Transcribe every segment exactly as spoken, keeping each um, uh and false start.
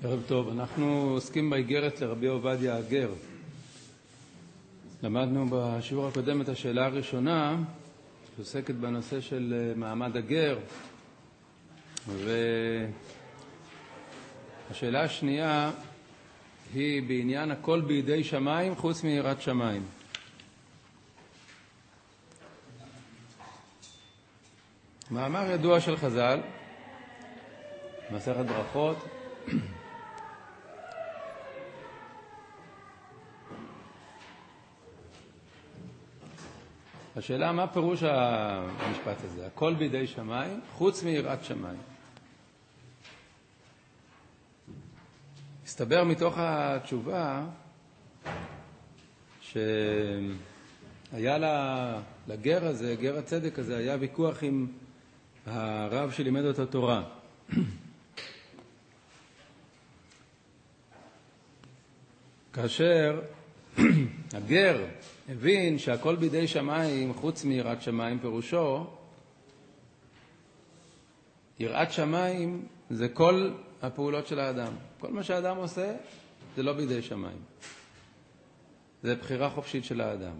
ערב טוב, אנחנו עוסקים באיגרת לרבי עובדיה הגר. למדנו בשיעור הקודם את השאלה הראשונה, שעוסקת בנושא של מעמד הגר, והשאלה השנייה היא בעניין הכל בידי שמיים חוץ מיראת שמיים. מאמר ידוע של חז"ל, מסכת ברכות, השאלה מה פירוש המשפט הזה? הכל בידי שמיים חוץ מיראת שמיים. הסתבר מתוך התשובה שהיה לגר הזה, גר הצדק הזה, היה ויכוח עם הרב שלימד אותו תורה. כאשר הגר הבין שהכל בידי שמיים חוץ מיראת שמיים, פירושו יראת שמיים זה כל הפעולות של האדם. כל מה שהאדם עושה זה לא בידי שמיים, זה בחירה חופשית של האדם.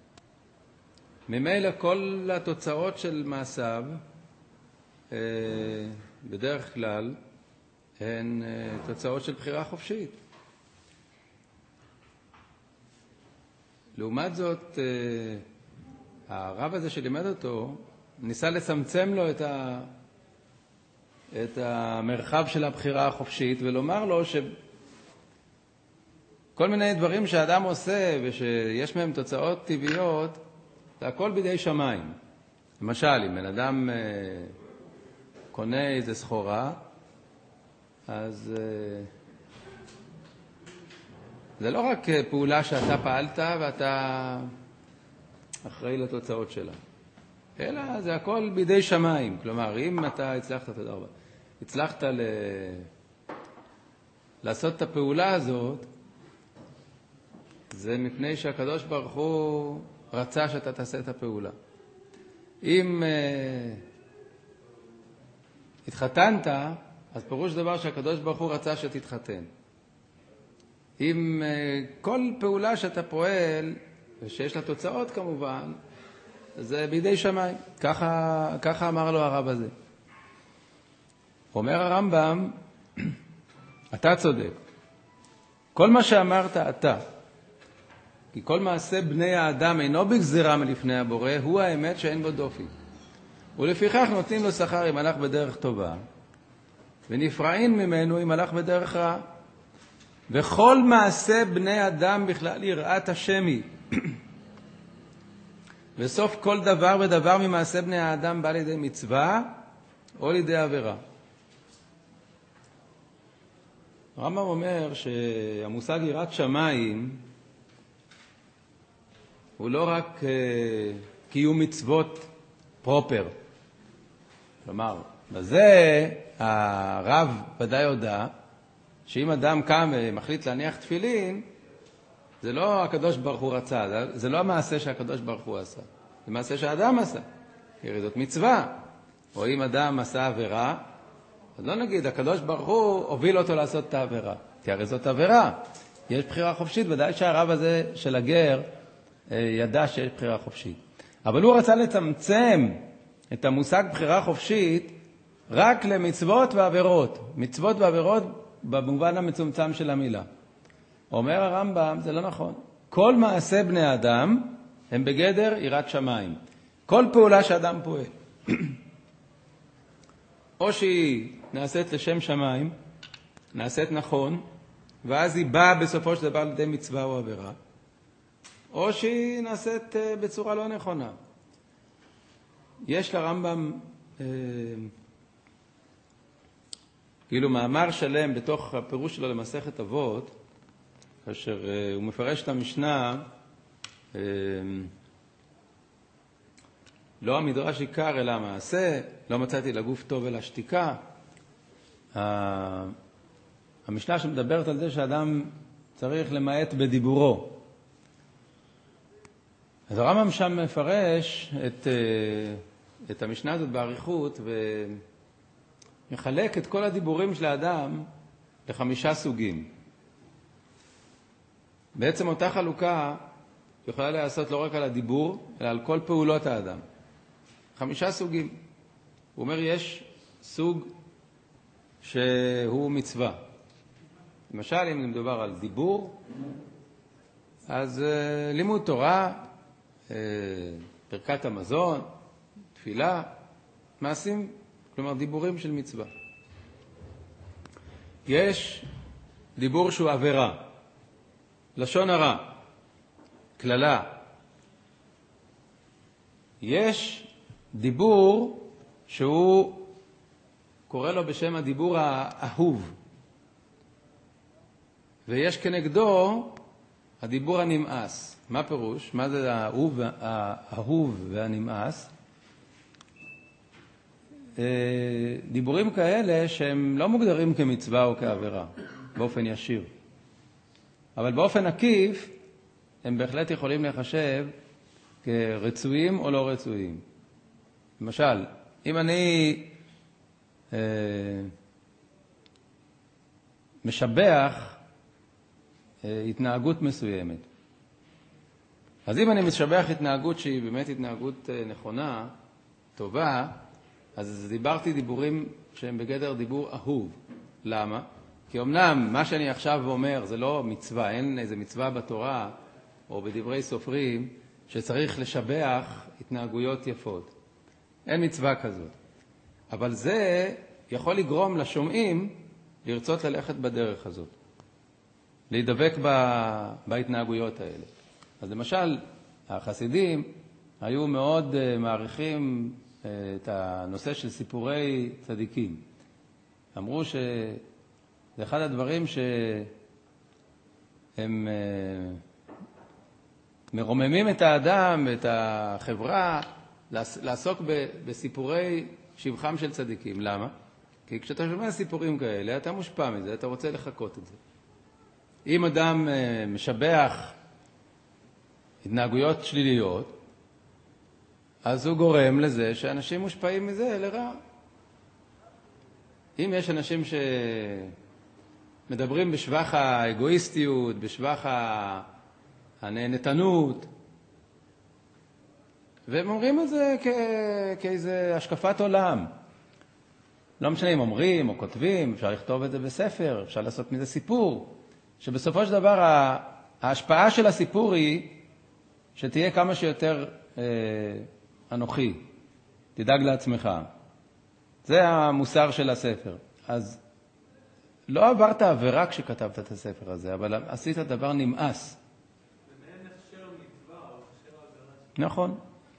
ממילא כל התוצאות של מעשיו בדרך כלל הן תוצאות של בחירה חופשית. לעומת זאת, הרב הזה שלימד אותו ניסה לצמצם לו את, ה... את המרחב של הבחירה החופשית ולומר לו שכל מיני דברים שהאדם עושה ושיש מהם תוצאות טבעיות, זה הכל בידי שמיים. למשל, אם בן אדם קונה איזו סחורה, אז זה לא רק פעולה שאתה פעלת ואתה אחראי לתוצאות שלה, אלא זה הכל בידי שמיים. כלומר, אם אתה הצלחת, תודה רבה, הצלחת ל... לעשות את הפעולה הזאת, זה מפני שהקדוש ברוך הוא רצה שאתה תעשה את הפעולה. אם uh, התחתנת, אז פירוש דבר שהקדוש ברוך הוא רצה שתתחתן. אם uh, כל פעולה שאתה פועל, ושיש לה תוצאות כמובן, זה בידי שמיים. ככה, ככה אמר לו הרב הזה. אומר הרמב"ם, אתה צודק. כל מה שאמרת אתה, כי כל מעשה בני האדם אינו בגזירה מלפני הבורא, הוא האמת שאין בו דופי. ולפיכך נותנים לו שכר אם הלך בדרך טובה, ונפרעים ממנו אם הלך בדרך רעה. וכל מעשה בני אדם בכלל יראת השמי. וסוף כל דבר ודבר ממעשה בני האדם בא לידי מצווה או לידי עבירה. הרמב"ם אומר שהמושג יראת שמיים הוא לא רק uh, קיום מצוות פרופר. כלומר, בזה הרב ודאי יודע שאם אדם קם ומחליט להניח תפילין, זה לא הקדוש ברוך הוא רצה, זה, זה לא המעשה שהקדוש ברוך הוא עשה, זה מעשה שהאדם עשה, כי זאת מצווה. או אם אדם עשה עבירה, אז לא נגיד, הקדוש ברוך הוא הוביל אותו לעשות את העבירה, כי הרי זאת עבירה. יש בחירה חופשית, ודאי שהרב הזה של הגר ידע שיש בחירה חופשית. אבל הוא רצה לצמצם את המושג בחירה חופשית רק למצוות ועבירות. מצוות ועבירות במובן המצומצם של המילה. אומר הרמב"ם, זה לא נכון. כל מעשה בני אדם הם בגדר יראת שמיים. כל פעולה שאדם פועל, או שהיא נעשית לשם שמיים, נעשית נכון, ואז היא באה בסופו של דבר לידי מצווה או עבירה, או שהיא נעשית בצורה לא נכונה. יש לרמב"ם אה, כאילו מאמר שלם בתוך הפירוש שלו למסכת אבות, כאשר אה, הוא מפרש את המשנה, אה, לא המדרש עיקר אלא המעשה, לא מצאתי לגוף טוב אלא שתיקה. אה, המשנה שמדברת על זה שאדם צריך למעט בדיבורו. אז הרמב"ם שם מפרש את, את המשנה הזאת בעריכות, ומחלק את כל הדיבורים של האדם לחמישה סוגים. בעצם אותה חלוקה יכולה לעשות לא רק על הדיבור, אלא על כל פעולות האדם. חמישה סוגים. הוא אומר, יש סוג שהוא מצווה. למשל, אם מדובר על דיבור, אז uh, לימוד תורה, uh, ברכת המזון, תפילה, מעשים, כלומר דיבורים של מצווה. יש דיבור שהוא עבירה, לשון הרע, כללה. יש דיבור שהוא קורא לו בשם הדיבור האהוב, ויש כנגדו הדיבור הנמאס. מה פירוש? מה זה האהוב, האהוב והנמאס? דיבורים כאלה שהם לא מוגדרים כמצווה או כעבירה, באופן ישיר. אבל באופן עקיף, הם בהחלט יכולים לחשב כרצויים או לא רצויים. למשל, אם אני אה, משבח אה, התנהגות מסוימת, אז אם אני משבח התנהגות שהיא באמת התנהגות אה, נכונה, טובה, אז דיברתי דיבורים שהם בגדר דיבור אהוב. למה? כי אמנם מה שאני עכשיו אומר זה לא מצווה, אין איזה מצווה בתורה או בדברי סופרים שצריך לשבח התנהגויות יפות. אין מצווה כזאת. אבל זה יכול לגרום לשומעים לרצות ללכת בדרך הזאת, להידבק בהתנהגויות האלה. אז למשל, החסידים היו מאוד מעריכים את הנושא של סיפורי צדיקים. אמרו שזה אחד הדברים שהם מרוממים את האדם, את החברה, לעסוק בסיפורי שבחם של צדיקים. למה? כי כשאתה שומע סיפורים כאלה, אתה מושפע מזה, אתה רוצה לחכות את זה. אם אדם משבח התנהגויות שליליות, אז הוא גורם לזה שאנשים מושפעים מזה לרע. אם יש אנשים שמדברים בשבח האגואיסטיות, בשבח הנהנתנות, והם אומרים את זה כ- כאיזה השקפת עולם. לא משנה אם אומרים או כותבים, אפשר לכתוב את זה בספר, אפשר לעשות מזה סיפור, שבסופו של דבר ההשפעה של הסיפור היא שתהיה כמה שיותר אה, אנוכי, תדאג לעצמך. זה המוסר של הספר. אז לא עברת עבירה כשכתבת את הספר הזה, אבל עשית דבר נמאס. ומאין הכשר מצווה או הכשר עבירה. נכון.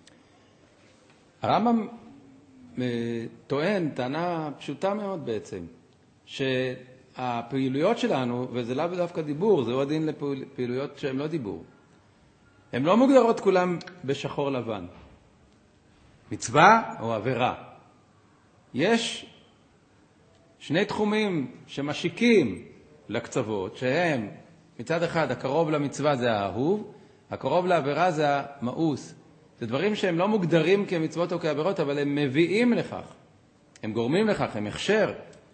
הרמב"ם טוען, טענה פשוטה מאוד בעצם, שהפעילויות שלנו, וזה לאו דווקא דיבור, זה עוד דין לפעילויות שהן לא דיבור, הן לא מוגדרות כולם בשחור לבן. מצווה או עבירה. יש שני תחומים שמשיקים לקצוות, שהם מצד אחד הקרוב למצווה זה האהוב, הקרוב לעבירה זה המאוס. זה דברים שהם לא מוגדרים כמצוות או כעבירות, אבל הם מביאים לכך. הם גורמים לכך, הם הכשר.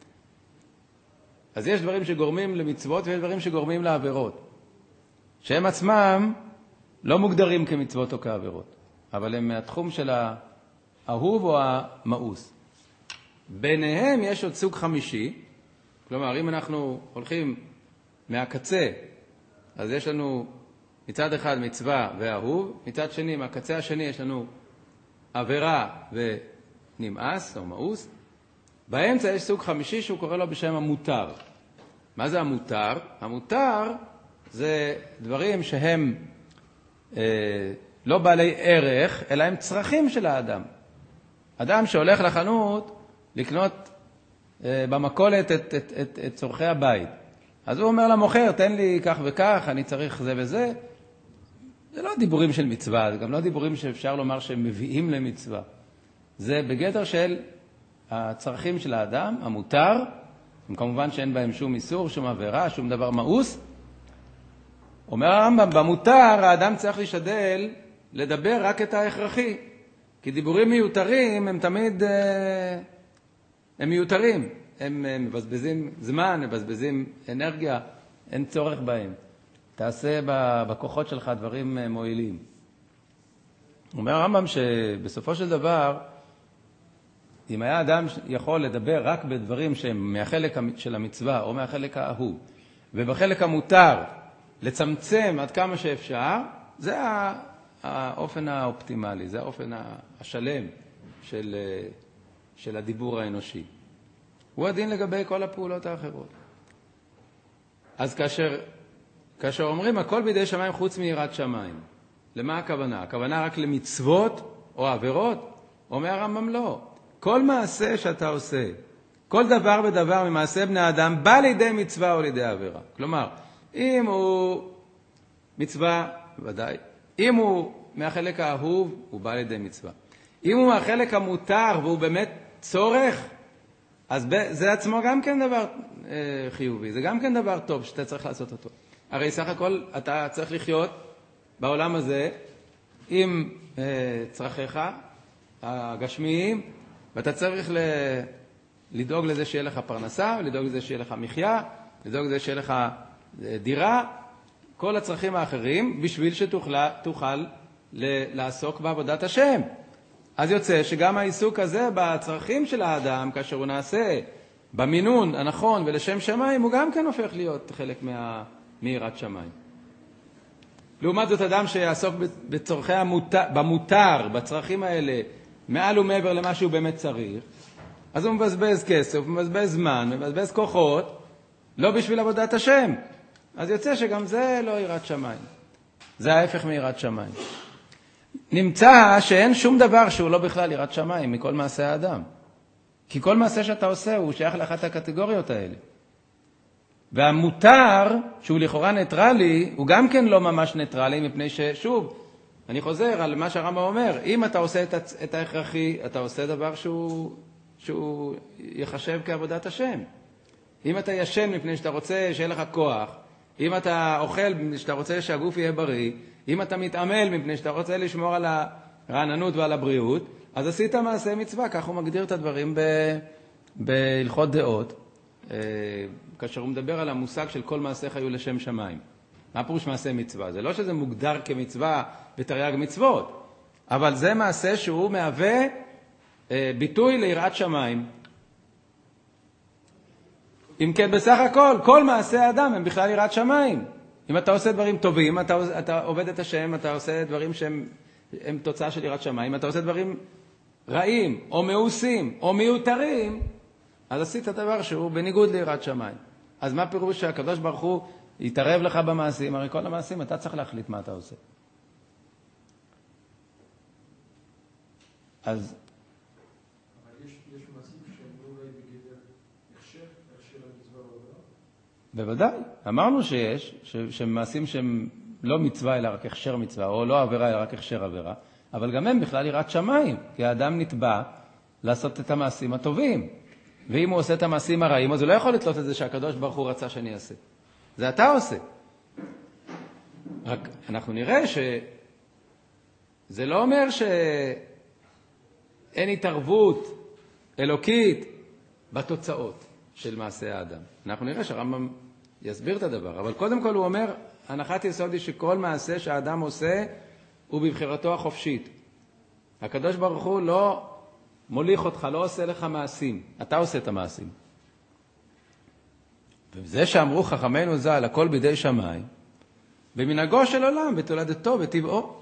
אז יש דברים שגורמים למצוות ויש דברים שגורמים לעבירות, שהם עצמם לא מוגדרים כמצוות או כעבירות, אבל הם מהתחום של האהוב או המאוס. ביניהם יש עוד סוג חמישי, כלומר, אם אנחנו הולכים מהקצה, אז יש לנו מצד אחד מצווה ואהוב, מצד שני, מהקצה השני יש לנו עבירה ונמאס או מאוס. באמצע יש סוג חמישי שהוא קורא לו בשם המותר. מה זה המותר? המותר זה דברים שהם אה, לא בעלי ערך, אלא הם צרכים של האדם. אדם שהולך לחנות לקנות אה, במכולת את, את, את, את צורכי הבית. אז הוא אומר למוכר, תן לי כך וכך, אני צריך זה וזה. זה לא דיבורים של מצווה, זה גם לא דיבורים שאפשר לומר שהם מביאים למצווה. זה בגדר של הצרכים של האדם, המותר, כמובן שאין בהם שום איסור, שום עבירה, שום דבר מאוס. אומר הרמב"ם, במותר האדם צריך לשדל לדבר רק את ההכרחי, כי דיבורים מיותרים הם תמיד, הם מיותרים, הם מבזבזים זמן, מבזבזים אנרגיה, אין צורך בהם. תעשה בכוחות שלך דברים מועילים. אומר הרמב"ם שבסופו של דבר, אם היה אדם יכול לדבר רק בדברים שהם מהחלק של המצווה או מהחלק האהוב, ובחלק המותר לצמצם עד כמה שאפשר, זה האופן האופטימלי, זה האופן השלם של, של הדיבור האנושי. הוא הדין לגבי כל הפעולות האחרות. אז כאשר, כאשר אומרים הכל בידי שמיים חוץ מיראת שמיים, למה הכוונה? הכוונה רק למצוות או עבירות? אומר הרמב"ם לא. כל מעשה שאתה עושה, כל דבר ודבר ממעשה בני האדם בא לידי מצווה או לידי עבירה. כלומר, אם הוא מצווה, ודאי. אם הוא מהחלק האהוב, הוא בא לידי מצווה. אם הוא מהחלק המותר והוא באמת צורך, אז זה עצמו גם כן דבר אה, חיובי. זה גם כן דבר טוב שאתה צריך לעשות אותו. הרי סך הכל אתה צריך לחיות בעולם הזה עם אה, צרכיך הגשמיים, ואתה צריך ל... לדאוג לזה שיהיה לך פרנסה, לדאוג לזה שיהיה לך מחיה, לדאוג לזה שיהיה לך דירה, כל הצרכים האחרים, בשביל שתוכל תוכל ל... לעסוק בעבודת השם. אז יוצא שגם העיסוק הזה בצרכים של האדם, כאשר הוא נעשה במינון הנכון ולשם שמיים, הוא גם כן הופך להיות חלק מה... מיראת שמיים. לעומת זאת, אדם שיעסוק בצורכי המותר, במותר, בצרכים האלה, מעל ומעבר למה שהוא באמת צריך, אז הוא מבזבז כסף, הוא מבזבז זמן, מבזבז כוחות, לא בשביל עבודת השם. אז יוצא שגם זה לא יראת שמיים. זה ההפך מיראת שמיים. נמצא שאין שום דבר שהוא לא בכלל יראת שמיים מכל מעשה האדם. כי כל מעשה שאתה עושה הוא שייך לאחת הקטגוריות האלה. והמותר, שהוא לכאורה ניטרלי, הוא גם כן לא ממש ניטרלי, מפני ששוב, אני חוזר על מה שהרמב"ם אומר, אם אתה עושה את, את ההכרחי, אתה עושה דבר שהוא, שהוא יחשב כעבודת השם. אם אתה ישן מפני שאתה רוצה שיהיה לך כוח, אם אתה אוכל מפני שאתה רוצה שהגוף יהיה בריא, אם אתה מתעמל מפני שאתה רוצה לשמור על הרעננות ועל הבריאות, אז עשית מעשה מצווה, כך הוא מגדיר את הדברים ב, בהלכות דעות. כאשר הוא מדבר על המושג של כל מעשיך היו לשם שמיים. מה פירוש מעשה מצווה? זה לא שזה מוגדר כמצווה בתרי"ג מצוות, אבל זה מעשה שהוא מהווה ביטוי ליראת שמיים. אם כן, בסך הכל, כל מעשי האדם הם בכלל יראת שמיים. אם אתה עושה דברים טובים, אתה, אתה עובד את השם, אתה עושה דברים שהם הם תוצאה של יראת שמיים, אתה עושה דברים רעים או מאוסים או מיותרים, אז עשית דבר שהוא בניגוד ליראת שמיים. אז מה פירוש שהקדוש ברוך הוא יתערב לך במעשים? הרי כל המעשים אתה צריך להחליט מה אתה עושה. אז... אבל יש, יש מעשים שהם לא אולי בגדר הכשר, הכשר המצווה ועבירה? בוודאי. אמרנו שיש, ש, שמעשים שהם לא מצווה אלא רק הכשר מצווה, או לא עבירה אלא רק הכשר עבירה, אבל גם הם בכלל יראת שמיים, כי האדם נתבע לעשות את המעשים הטובים. ואם הוא עושה את המעשים הרעים, אז הוא לא יכול לתלות את זה שהקדוש ברוך הוא רצה שאני אעשה. זה אתה עושה. רק אנחנו נראה שזה לא אומר שאין התערבות אלוקית בתוצאות של מעשה האדם. אנחנו נראה שהרמב"ם יסביר את הדבר. אבל קודם כל הוא אומר, הנחת יסוד היא שכל מעשה שהאדם עושה הוא בבחירתו החופשית. הקדוש ברוך הוא לא... מוליך אותך, לא עושה לך מעשים. אתה עושה את המעשים. וזה שאמרו חכמינו ז"ל, הכל בידי שמיים, במנהגו של עולם, בתולדתו, בטבעו.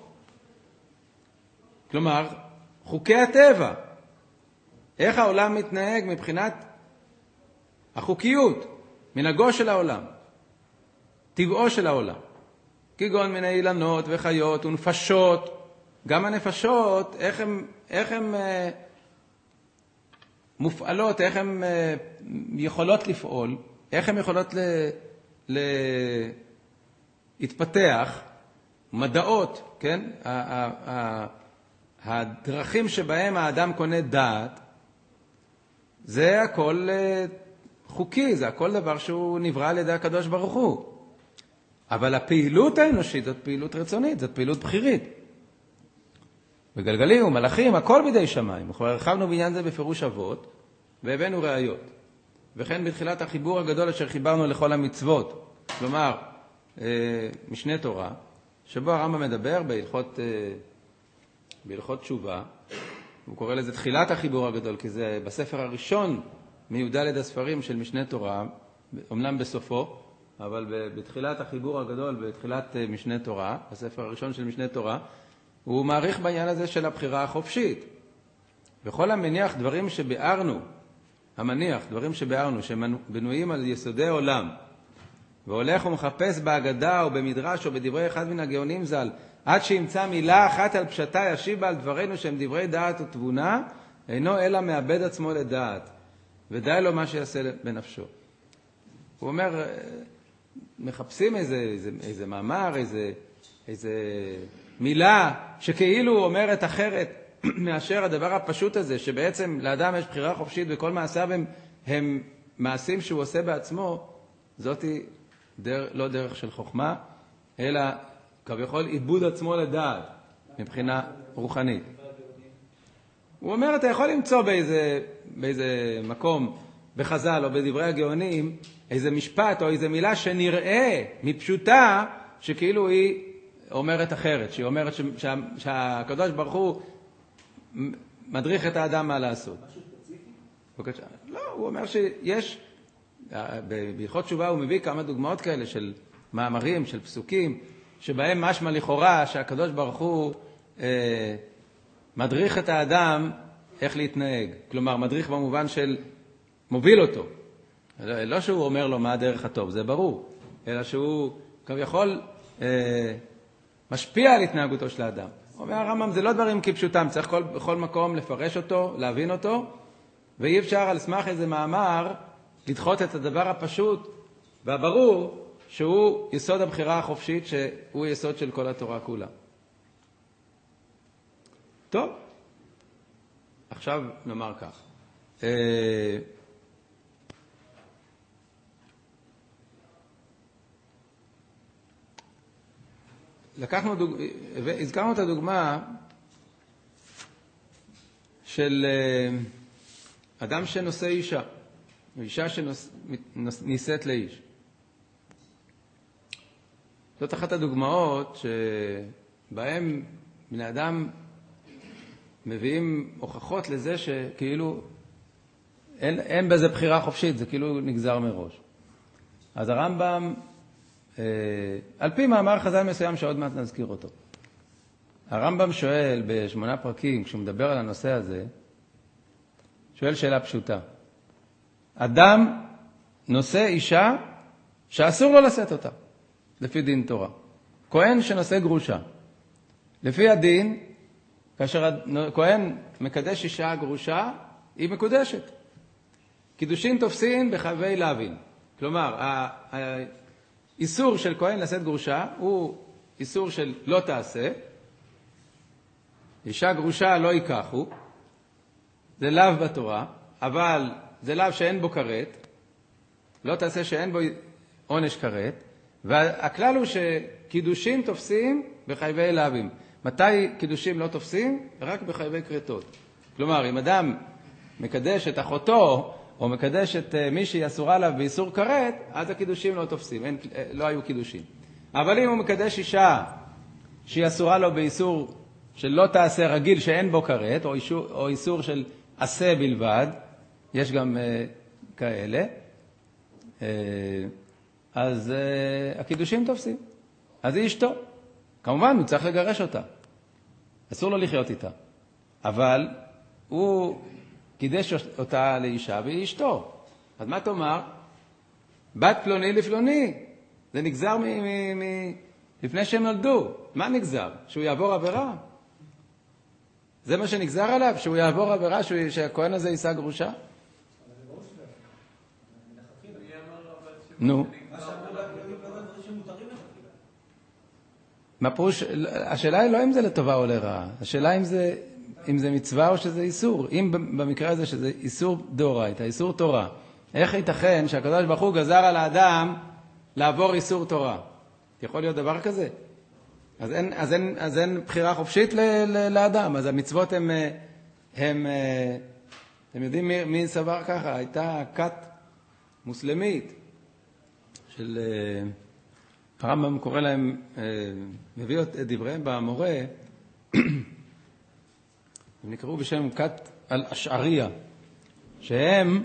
כלומר, חוקי הטבע. איך העולם מתנהג מבחינת החוקיות, מנהגו של העולם, טבעו של העולם. כגון מיני אילנות וחיות ונפשות. גם הנפשות, איך הם... איך הם מופעלות, איך הן יכולות לפעול, איך הן יכולות להתפתח, מדעות, כן? הדרכים שבהם האדם קונה דעת, זה הכל חוקי, זה הכל דבר שהוא נברא על ידי הקדוש ברוך הוא. אבל הפעילות האנושית זאת פעילות רצונית, זאת פעילות בחירית. בגלגלים ומלאכים, הכל בידי שמיים. אנחנו הרחבנו בעניין זה בפירוש אבות, והבאנו ראיות. וכן בתחילת החיבור הגדול אשר חיברנו לכל המצוות. כלומר, משנה תורה, שבו הרמב"ם מדבר בהלכות, בהלכות תשובה, הוא קורא לזה תחילת החיבור הגדול, כי זה בספר הראשון מי"ד הספרים של משנה תורה, אומנם בסופו, אבל בתחילת החיבור הגדול, בתחילת משנה תורה, בספר הראשון של משנה תורה, הוא מעריך בעניין הזה של הבחירה החופשית. וכל המניח דברים שביארנו, המניח דברים שביארנו, שבנויים על יסודי עולם, והולך ומחפש בהגדה או במדרש או בדברי אחד מן הגאונים ז"ל, עד שימצא מילה אחת על פשטה ישיב על דברינו שהם דברי דעת ותבונה, אינו אלא מאבד עצמו לדעת, ודי לו מה שיעשה בנפשו. הוא אומר, מחפשים איזה, איזה, איזה מאמר, איזה, איזה מילה שכאילו אומרת אחרת מאשר הדבר הפשוט הזה, שבעצם לאדם יש בחירה חופשית וכל מעשיו הם, הם מעשים שהוא עושה בעצמו. זאת דר, לא דרך של חוכמה, אלא כביכול איבוד עצמו לדעת מבחינה רוחנית. הוא אומר, אתה יכול למצוא באיזה, באיזה מקום בחז"ל או בדברי הגאונים איזה משפט או איזה מילה שנראה מפשוטה שכאילו היא אומרת אחרת, שהיא אומרת שה, שהקדוש ברוך הוא מדריך את האדם מה לעשות. משהו ספציפי? לא, הוא אומר שיש, בהלכות תשובה הוא מביא כמה דוגמאות כאלה של מאמרים, של פסוקים, שבהם משמע לכאורה שהקדוש ברוך הוא אה, מדריך את האדם איך להתנהג. כלומר, מדריך במובן של מוביל אותו. לא, לא שהוא אומר לו מה הדרך הטוב, זה ברור, אלא שהוא כביכול אה, משפיע על התנהגותו של האדם. אומר הרמב"ם, זה לא דברים כפשוטם, צריך כל, בכל מקום לפרש אותו, להבין אותו, ואי אפשר על סמך איזה מאמר לדחות את הדבר הפשוט והברור, שהוא יסוד הבחירה החופשית, שהוא יסוד של כל התורה כולה. טוב, עכשיו נאמר כך. לקחנו דוג... הזכרנו את הדוגמה של אדם שנושא אישה, או אישה שנישאת לאיש. זאת אחת הדוגמאות שבהם בני אדם מביאים הוכחות לזה שכאילו אין, אין בזה בחירה חופשית, זה כאילו נגזר מראש. אז הרמב"ם, אה, על פי מאמר חז"ל מסוים שעוד מעט נזכיר אותו, הרמב"ם שואל בשמונה פרקים, כשהוא מדבר על הנושא הזה, שואל שאלה פשוטה. אדם נושא אישה שאסור לו לשאת אותה, לפי דין תורה. כהן שנושא גרושה. לפי הדין, כאשר כהן מקדש אישה גרושה, היא מקודשת. קידושין תופסין בחייבי להבין. כלומר, האיסור של כהן לשאת גרושה הוא איסור של לא תעשה. אישה גרושה לא ייקחו. זה לאו בתורה, אבל זה לאו שאין בו כרת. לא תעשה שאין בו עונש כרת. והכלל הוא שקידושים תופסים בחייבי להבים. מתי קידושים לא תופסים? רק בחייבי כרתות. כלומר, אם אדם מקדש את אחותו, או מקדש את מי שהיא אסורה לה באיסור כרת, אז הקידושים לא תופסים, אין, לא היו קידושים. אבל אם הוא מקדש אישה שהיא אסורה לו באיסור של לא תעשה רגיל שאין בו כרת, או איסור, או איסור של עשה בלבד, יש גם uh, כאלה, uh, אז uh, הקידושים תופסים. אז היא אשתו. כמובן, הוא צריך לגרש אותה. אסור לו לחיות איתה. אבל הוא קידש אותה לאישה והיא אשתו. אז מה תאמר? בת פלוני לפלוני. זה נגזר מ- מ- מ- לפני שהם נולדו. מה נגזר? שהוא יעבור עבירה? זה מה שנגזר עליו? שהוא יעבור עבירה, שהוא, שהכהן הזה יישא גרושה? נו. מה פירוש? השאלה היא לא אם זה לטובה או לרעה. השאלה אם זה, אם זה מצווה או שזה איסור. אם במקרה הזה שזה איסור דאורייתא, איסור תורה. איך ייתכן שהקדוש ברוך הוא גזר על האדם לעבור איסור תורה? יכול להיות דבר כזה? אז אין, אז אין, אז אין בחירה חופשית ל, ל, לאדם. אז המצוות הם, הם, הם יודעים מי, מי סבר ככה? הייתה כת מוסלמית, של הרמב"ם קורא להם, מביא את דבריהם במורה, הם נקראו בשם כת אל-אשעריה, שהם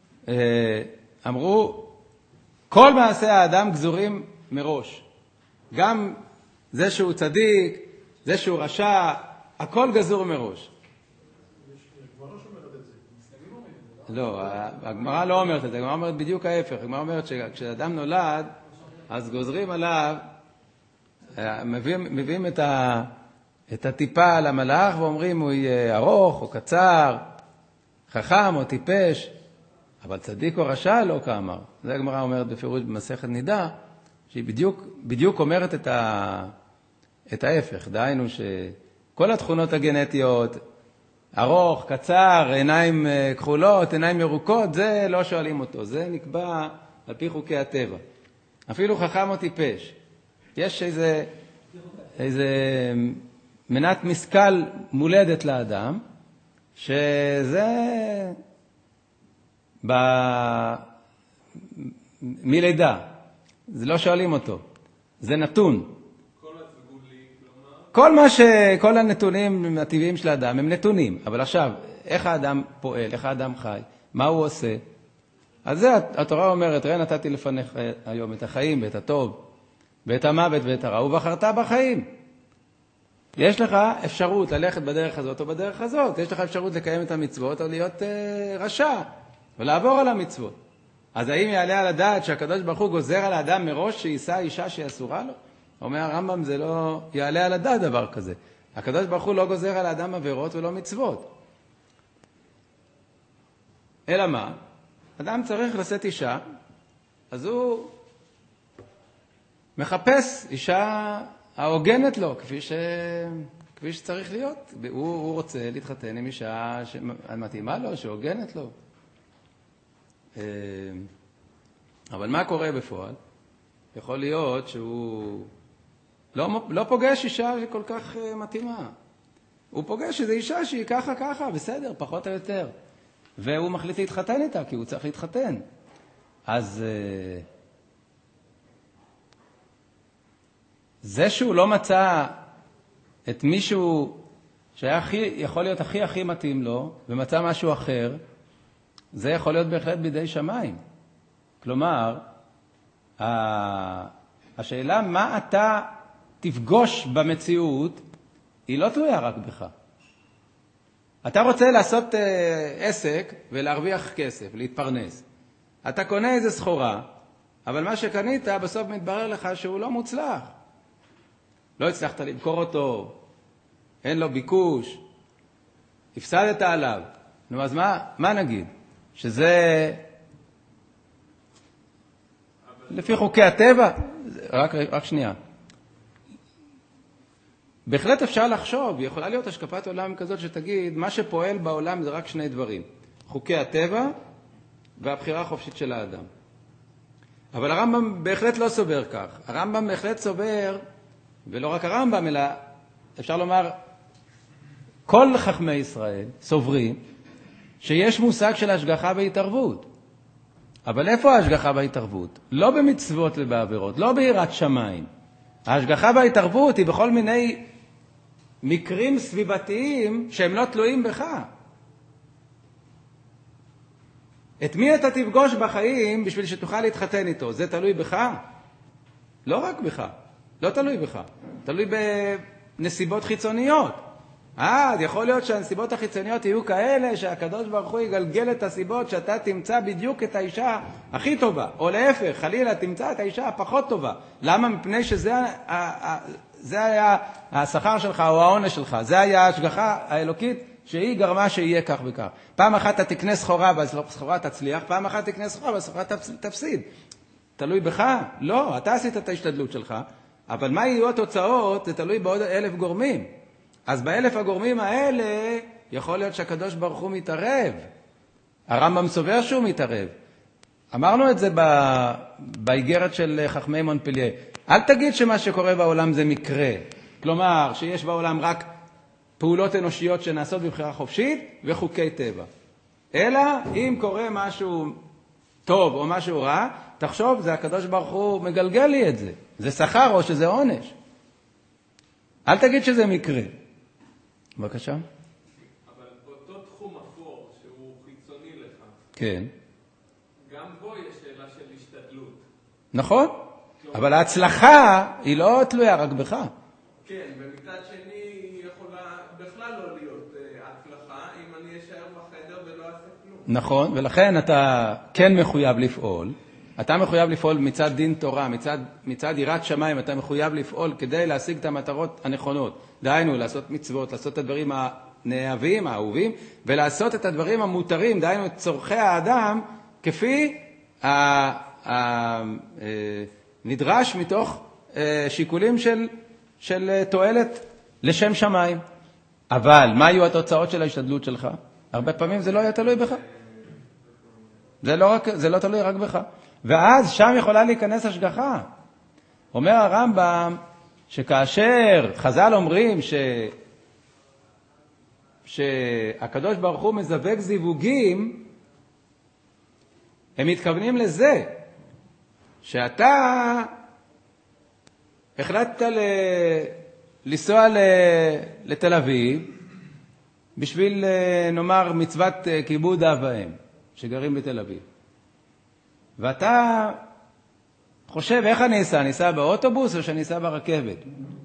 אמרו, כל מעשי האדם גזורים מראש. גם זה שהוא צדיק, זה שהוא רשע, הכל גזור מראש. לא, הגמרא לא אומרת את זה, הגמרא אומרת בדיוק ההפך. הגמרא אומרת שכשאדם נולד, אז גוזרים עליו, מביאים, מביאים את, ה, את הטיפה למלאך ואומרים הוא יהיה ארוך או קצר, חכם או טיפש, אבל צדיק או רשע לא כאמר. זה הגמרא אומרת בפירוש במסכת נידה, שהיא בדיוק, בדיוק אומרת את, ה, את ההפך. דהיינו שכל התכונות הגנטיות, ארוך, קצר, עיניים כחולות, עיניים ירוקות, זה לא שואלים אותו. זה נקבע על פי חוקי הטבע. אפילו חכם או טיפש. יש איזה, איזה מנת משכל מולדת לאדם, שזה ב... מלידה. זה לא שואלים אותו. זה נתון. כל הסגולים, כלומר? כל מה ש... כל הנתונים הטבעיים של האדם הם נתונים. אבל עכשיו, איך האדם פועל, איך האדם חי, מה הוא עושה? אז זה התורה אומרת, ראה נתתי לפניך היום את החיים ואת הטוב, ואת המוות ואת הרע, ובחרת בחיים. יש לך אפשרות ללכת בדרך הזאת או בדרך הזאת. יש לך אפשרות לקיים את המצוות או להיות אה, רשע, ולעבור על המצוות. אז האם יעלה על הדעת שהקדוש ברוך הוא גוזר על האדם מראש שיישא אישה שהיא אסורה לו? אומר הרמב"ם, זה לא יעלה על הדעת דבר כזה. הקדוש ברוך הוא לא גוזר על האדם עבירות ולא מצוות. אלא מה? אדם צריך לשאת אישה, אז הוא מחפש אישה ההוגנת לו, כפי, ש... כפי שצריך להיות. הוא, הוא רוצה להתחתן עם אישה שמתאימה לו, שהוגנת לו. אבל מה קורה בפועל? יכול להיות שהוא לא, לא פוגש אישה שכל כך מתאימה. הוא פוגש איזו אישה שהיא ככה ככה, בסדר, פחות או יותר. והוא מחליט להתחתן איתה, כי הוא צריך להתחתן. אז זה שהוא לא מצא את מישהו שהיה הכי, יכול להיות הכי הכי מתאים לו, ומצא משהו אחר, זה יכול להיות בהחלט בידי שמיים. כלומר, השאלה מה אתה תפגוש במציאות, היא לא תלויה רק בך. אתה רוצה לעשות עסק ולהרוויח כסף, להתפרנס. אתה קונה איזו סחורה, אבל מה שקנית בסוף מתברר לך שהוא לא מוצלח. לא הצלחת למכור אותו, אין לו ביקוש, הפסדת עליו. נו, אז מה, מה נגיד? שזה לפי חוקי הטבע? רק, רק שנייה. בהחלט אפשר לחשוב, יכולה להיות השקפת עולם כזאת שתגיד, מה שפועל בעולם זה רק שני דברים, חוקי הטבע והבחירה החופשית של האדם. אבל הרמב"ם בהחלט לא סובר כך. הרמב"ם בהחלט סובר, ולא רק הרמב"ם, אלא אפשר לומר, כל חכמי ישראל סוברים שיש מושג של השגחה והתערבות. אבל איפה ההשגחה וההתערבות? לא במצוות ובעבירות, לא ביראת שמיים. ההשגחה וההתערבות היא בכל מיני מקרים סביבתיים שהם לא תלויים בך. את מי אתה תפגוש בחיים בשביל שתוכל להתחתן איתו? זה תלוי בך? לא רק בך. לא תלוי בך. תלוי בנסיבות חיצוניות. אה, יכול להיות שהנסיבות החיצוניות יהיו כאלה שהקדוש ברוך הוא יגלגל את הסיבות שאתה תמצא בדיוק את האישה הכי טובה, או להפך, חלילה תמצא את האישה הפחות טובה. למה? מפני שזה זה היה השכר שלך או העונש שלך. זה היה ההשגחה האלוקית שהיא גרמה שיהיה כך וכך. פעם אחת אתה תקנה סחורה והסחורה תצליח, פעם אחת תקנה סחורה והסחורה תפסיד. תלוי בך? לא, אתה עשית את ההשתדלות שלך, אבל מה יהיו התוצאות? זה תלוי בעוד אלף גורמים. אז באלף הגורמים האלה יכול להיות שהקדוש ברוך הוא מתערב. הרמב"ם סובר שהוא מתערב. אמרנו את זה באיגרת של חכמי מונפליה. אל תגיד שמה שקורה בעולם זה מקרה. כלומר, שיש בעולם רק פעולות אנושיות שנעשות בבחירה חופשית וחוקי טבע. אלא אם קורה משהו טוב או משהו רע, תחשוב, זה הקדוש ברוך הוא מגלגל לי את זה. זה שכר או שזה עונש. אל תגיד שזה מקרה. בבקשה. אבל באותו תחום אפור שהוא חיצוני לך, כן. גם בו יש שאלה של השתדלות. נכון, אבל ההצלחה היא לא תלויה רק בך. כן, ומצד שני היא יכולה בכלל לא להיות הצלחה אם אני אשאר בחדר ולא אעשה כלום. נכון, ולכן אתה כן מחויב לפעול. אתה מחויב לפעול מצד דין תורה, מצד, מצד יראת שמיים, אתה מחויב לפעול כדי להשיג את המטרות הנכונות. דהיינו, לעשות מצוות, לעשות את הדברים הנאהבים, האהובים, ולעשות את הדברים המותרים, דהיינו, את צורכי האדם, כפי הנדרש מתוך שיקולים של, של תועלת לשם שמיים. אבל מה יהיו התוצאות של ההשתדלות שלך? הרבה פעמים זה לא יהיה תלוי בך. זה לא, רק, זה לא תלוי רק בך. ואז שם יכולה להיכנס השגחה. אומר הרמב"ם שכאשר חז"ל אומרים ש... שהקדוש ברוך הוא מזווג זיווגים, הם מתכוונים לזה, שאתה החלטת ל... לנסוע ל... לתל אביב, בשביל נאמר מצוות כיבוד אב ואם, שגרים בתל אביב. ואתה חושב, איך אני אסע? אני אסע באוטובוס או שאני אסע ברכבת?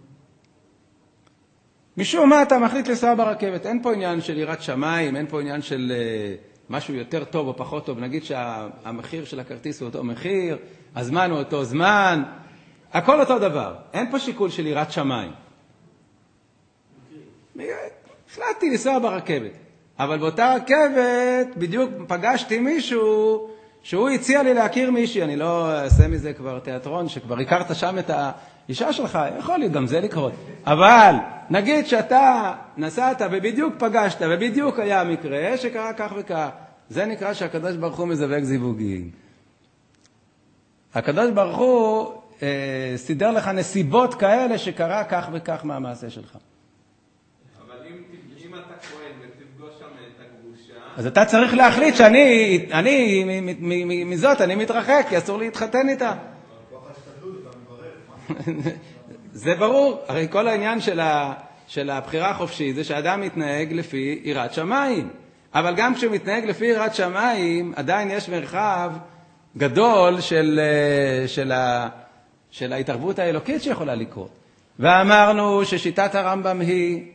משום מה אתה מחליט לנסוע ברכבת. אין פה עניין של יראת שמיים, אין פה עניין של uh, משהו יותר טוב או פחות טוב. נגיד שהמחיר של הכרטיס הוא אותו מחיר, הזמן הוא אותו זמן, הכל אותו דבר. אין פה שיקול של יראת שמיים. החלטתי לנסוע ברכבת. אבל באותה רכבת בדיוק פגשתי מישהו שהוא הציע לי להכיר מישהי. אני לא אעשה מזה כבר תיאטרון, שכבר הכרת שם את האישה שלך, יכול להיות גם זה לקרות. אבל נגיד שאתה נסעת ובדיוק פגשת ובדיוק היה מקרה שקרה כך וכך. זה נקרא שהקדוש ברוך הוא מזווג זיווגים. הקדוש ברוך הוא אה, סידר לך נסיבות כאלה שקרה כך וכך מהמעשה שלך. אז אתה צריך להחליט שאני, אני, מזאת, אני מתרחק, כי אסור להתחתן איתה. זה ברור. הרי כל העניין של, ה, של הבחירה החופשית זה שאדם מתנהג לפי יראת שמיים. אבל גם כשהוא מתנהג לפי יראת שמיים, עדיין יש מרחב גדול של, של, ה, של ההתערבות האלוקית שיכולה לקרות. ואמרנו ששיטת הרמב"ם היא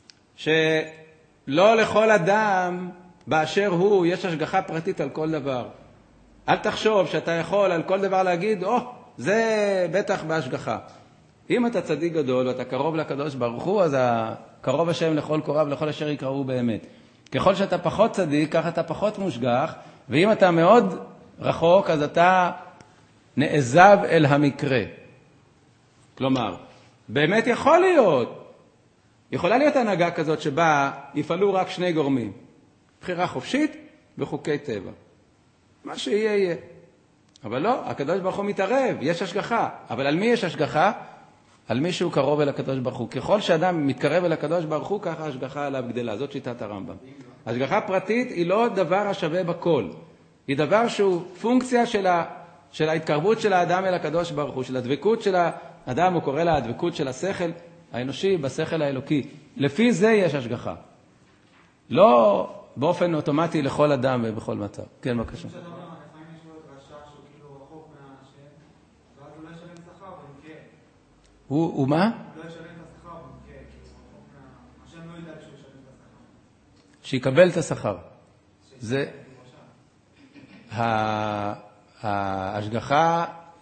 שלא לכל אדם באשר הוא, יש השגחה פרטית על כל דבר. אל תחשוב שאתה יכול על כל דבר להגיד, או, oh, זה בטח בהשגחה. אם אתה צדיק גדול ואתה קרוב לקדוש ברוך הוא, אז קרוב השם לכל קורב, לכל אשר יקראו באמת. ככל שאתה פחות צדיק, כך אתה פחות מושגח, ואם אתה מאוד רחוק, אז אתה נעזב אל המקרה. כלומר, באמת יכול להיות, יכולה להיות הנהגה כזאת שבה יפעלו רק שני גורמים. בחירה חופשית וחוקי טבע. מה שיהיה יהיה. אבל לא, הקדוש ברוך הוא מתערב, יש השגחה. אבל על מי יש השגחה? על מי שהוא קרוב אל הקדוש ברוך הוא. ככל שאדם מתקרב אל הקדוש ברוך הוא, ככה השגחה עליו גדלה. זאת שיטת הרמב"ם. השגחה פרטית היא לא דבר השווה בכל. היא דבר שהוא פונקציה של, ה, של ההתקרבות של האדם אל הקדוש ברוך הוא, של הדבקות של האדם, הוא קורא לה הדבקות של השכל האנושי בשכל האלוקי. לפי זה יש השגחה. לא באופן אוטומטי לכל אדם ובכל מצב. כן, בבקשה. הוא, הוא מה? לא ישלם את השכר, כן, השם לא ידע שהוא ישלם את השכר. שיקבל את השכר. זה ההשגחה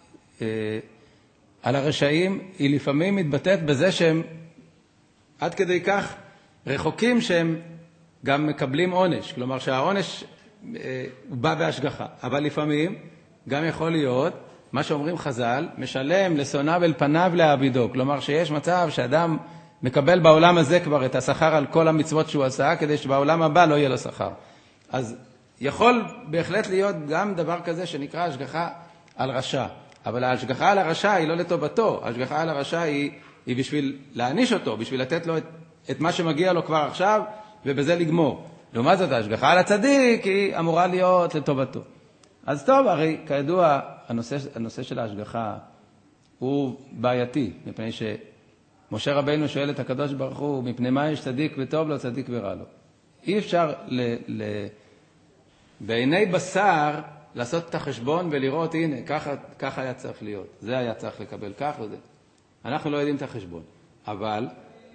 על הרשעים היא לפעמים מתבטאת בזה שהם עד כדי כך רחוקים שהם גם מקבלים עונש. כלומר שהעונש הוא בא בהשגחה. אבל לפעמים גם יכול להיות מה שאומרים חז"ל, משלם לשונאיו אל פניו להעבידו. כלומר שיש מצב שאדם מקבל בעולם הזה כבר את השכר על כל המצוות שהוא עשה, כדי שבעולם הבא לא יהיה לו שכר. אז יכול בהחלט להיות גם דבר כזה שנקרא השגחה על רשע. אבל ההשגחה על הרשע היא לא לטובתו. ההשגחה על הרשע היא, היא בשביל להעניש אותו, בשביל לתת לו את, את מה שמגיע לו כבר עכשיו, ובזה לגמור. לעומת זאת, ההשגחה על הצדיק היא אמורה להיות לטובתו. אז טוב, הרי כידוע, הנושא, הנושא של ההשגחה הוא בעייתי, מפני שמשה רבינו שואל את הקדוש ברוך הוא, מפני מה יש צדיק וטוב לו, צדיק ורע לו. אי אפשר ל, ל, בעיני בשר לעשות את החשבון ולראות, הנה, ככה, ככה היה צריך להיות. זה היה צריך לקבל כך וזה. אנחנו לא יודעים את החשבון. אבל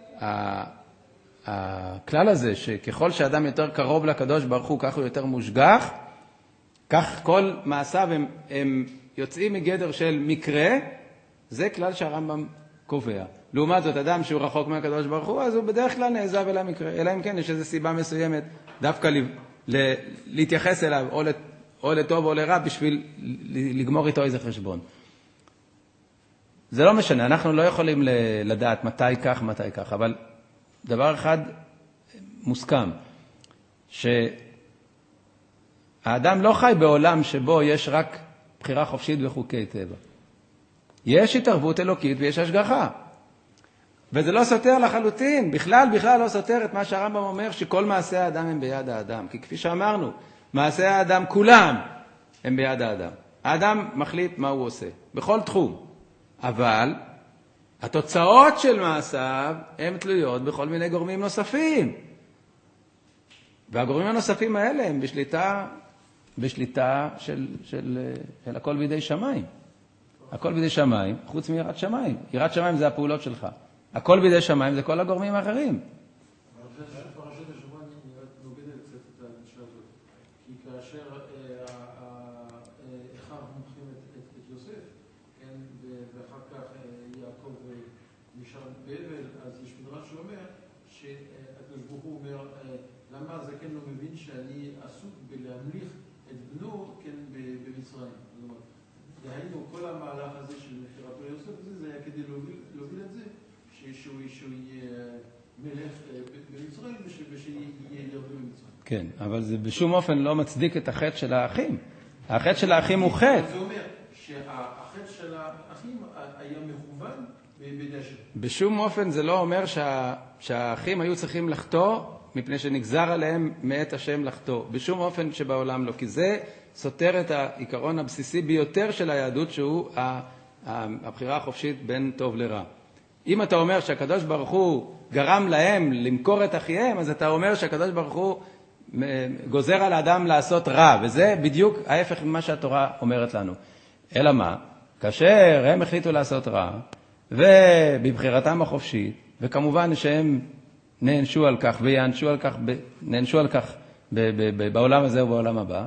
הכלל הזה שככל שאדם יותר קרוב לקדוש ברוך הוא, כך הוא יותר מושגח, כך כל מעשיו הם, הם יוצאים מגדר של מקרה, זה כלל שהרמב"ם קובע. לעומת זאת, אדם שהוא רחוק מהקדוש ברוך הוא, אז הוא בדרך כלל נעזב אל המקרה. אלא אם כן, יש איזו סיבה מסוימת דווקא ל, ל, להתייחס אליו, או, לת, או לטוב או לרע, בשביל לגמור איתו איזה חשבון. זה לא משנה, אנחנו לא יכולים לדעת מתי כך, מתי כך, אבל דבר אחד מוסכם, שהאדם לא חי בעולם שבו יש רק בחירה חופשית וחוקי טבע. יש התערבות אלוקית ויש השגחה. וזה לא סותר לחלוטין, בכלל, בכלל לא סותר את מה שהרמב"ם אומר, שכל מעשי האדם הם ביד האדם. כי כפי שאמרנו, מעשי האדם כולם הם ביד האדם. האדם מחליט מה הוא עושה, בכל תחום. אבל התוצאות של מעשיו הן תלויות בכל מיני גורמים נוספים. והגורמים הנוספים האלה הם בשליטה, בשליטה של, של, של הכל בידי שמיים. הכל בידי שמיים, חוץ מיראת שמיים. יראת שמיים זה הפעולות שלך. הכל בידי שמיים זה כל הגורמים האחרים. אבל זה שפרשת השבוע נוגדת קצת את האנשה הזאת. כי כאשר אחיו מומחים את יוסף, ואחר כך יעקב נשאר באבל, אז יש מדרש שאומר שהקדוש ברוך הוא אומר, למה הזקן לא מבין שאני עסוק בלהמליך את בנו במצרים. זאת אומרת, דהיינו כל המהלך הזה של מכירתו יוסף, זה היה כדי להוביל את זה, שהוא יהיה מלך במצרים ושיהיה ירדו במצרים. כן, אבל זה בשום אופן לא מצדיק את החטא של האחים. החטא של האחים הוא חטא. זה אומר שהחטא של האחים היה מכוון בידי השם. בשום אופן זה לא אומר שה, שהאחים היו צריכים לחטוא מפני שנגזר עליהם מאת השם לחטוא. בשום אופן שבעולם לא, כי זה סותר את העיקרון הבסיסי ביותר של היהדות, שהוא הבחירה החופשית בין טוב לרע. אם אתה אומר שהקדוש ברוך הוא גרם להם למכור את אחיהם, אז אתה אומר שהקדוש ברוך הוא גוזר על האדם לעשות רע, וזה בדיוק ההפך ממה שהתורה אומרת לנו. אלא מה? כאשר הם החליטו לעשות רע, ובבחירתם החופשית, וכמובן שהם נענשו על כך, ויענשו על כך, נענשו על כך בעולם הזה ובעולם הבא,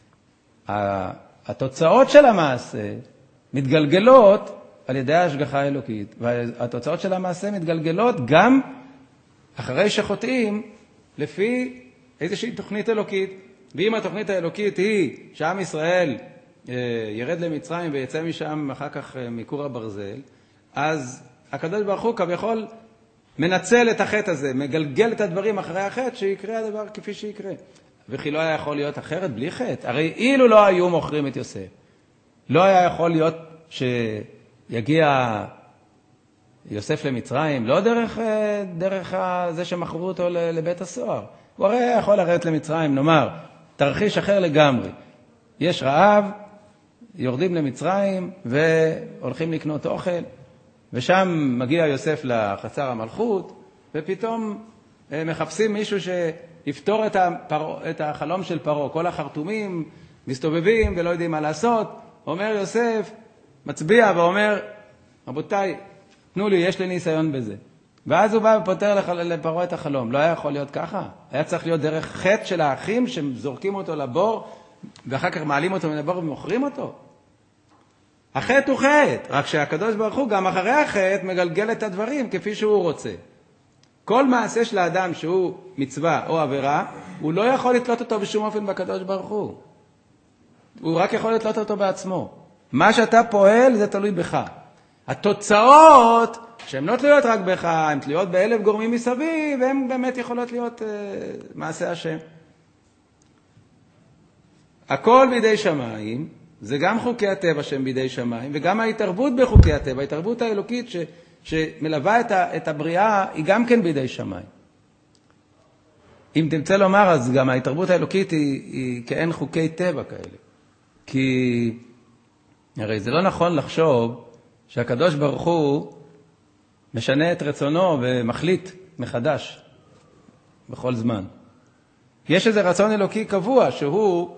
התוצאות של המעשה מתגלגלות על ידי ההשגחה האלוקית, והתוצאות של המעשה מתגלגלות גם אחרי שחוטאים לפי איזושהי תוכנית אלוקית. ואם התוכנית האלוקית היא שעם ישראל ירד למצרים ויצא משם אחר כך מכור הברזל, אז הקדוש ברוך הוא כביכול מנצל את החטא הזה, מגלגל את הדברים אחרי החטא, שיקרה הדבר כפי שיקרה. וכי לא היה יכול להיות אחרת בלי חטא. הרי אילו לא היו מוכרים את יוסף, לא היה יכול להיות שיגיע יוסף למצרים, לא דרך, דרך זה שמכרו אותו לבית הסוהר. הוא הרי יכול לרדת למצרים, נאמר, תרחיש אחר לגמרי. יש רעב, יורדים למצרים והולכים לקנות אוכל, ושם מגיע יוסף לחצר המלכות, ופתאום מחפשים מישהו שיפתור את, הפר... את החלום של פרו. כל החרטומים מסתובבים ולא יודעים מה לעשות. אומר יוסף, מצביע ואומר, רבותיי, תנו לי, יש לי ניסיון בזה. ואז הוא בא ופותר לח... לפרו את החלום. לא היה יכול להיות ככה. היה צריך להיות דרך חטא של האחים שזורקים אותו לבור, ואחר כך מעלים אותו מן הבור ומוכרים אותו. החטא הוא חטא, רק שהקדוש ברוך הוא גם אחרי החטא מגלגל את הדברים כפי שהוא רוצה. כל מעשה של האדם שהוא מצווה או עבירה, הוא לא יכול לתלות אותו בשום אופן בקדוש ברוך הוא. הוא רק יכול לתלות אותו בעצמו. מה שאתה פועל זה תלוי בך. התוצאות, שהן לא תלויות רק בך, הן תלויות באלף גורמים מסביב, והן באמת יכולות להיות uh, מעשה השם. הכל בידי שמיים, זה גם חוקי הטבע שהם בידי שמיים, וגם ההתערבות בחוקי הטבע, ההתערבות האלוקית ש, שמלווה את, ה, את הבריאה, היא גם כן בידי שמיים. אם תמצא לומר, אז גם ההתערבות האלוקית היא, היא כאין חוקי טבע כאלה. כי הרי זה לא נכון לחשוב שהקדוש ברוך הוא משנה את רצונו ומחליט מחדש בכל זמן. יש איזה רצון אלוקי קבוע שהוא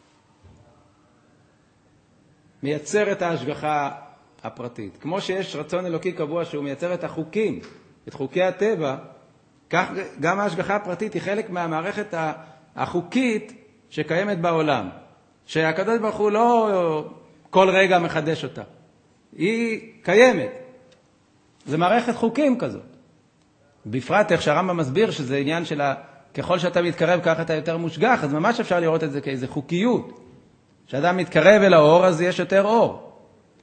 מייצר את ההשגחה הפרטית. כמו שיש רצון אלוקי קבוע שהוא מייצר את החוקים, את חוקי הטבע, כך גם ההשגחה הפרטית היא חלק מהמערכת החוקית שקיימת בעולם, שהקדוש ברוך הוא לא כל רגע מחדש אותה. היא קיימת. זה מערכת חוקים כזאת. בפרט איך שהרמב"ם מסביר שזה עניין של ה... ככל שאתה מתקרב ככה אתה יותר מושגח, אז ממש אפשר לראות את זה כאיזו חוקיות. כשאדם מתקרב אל האור אז יש יותר אור.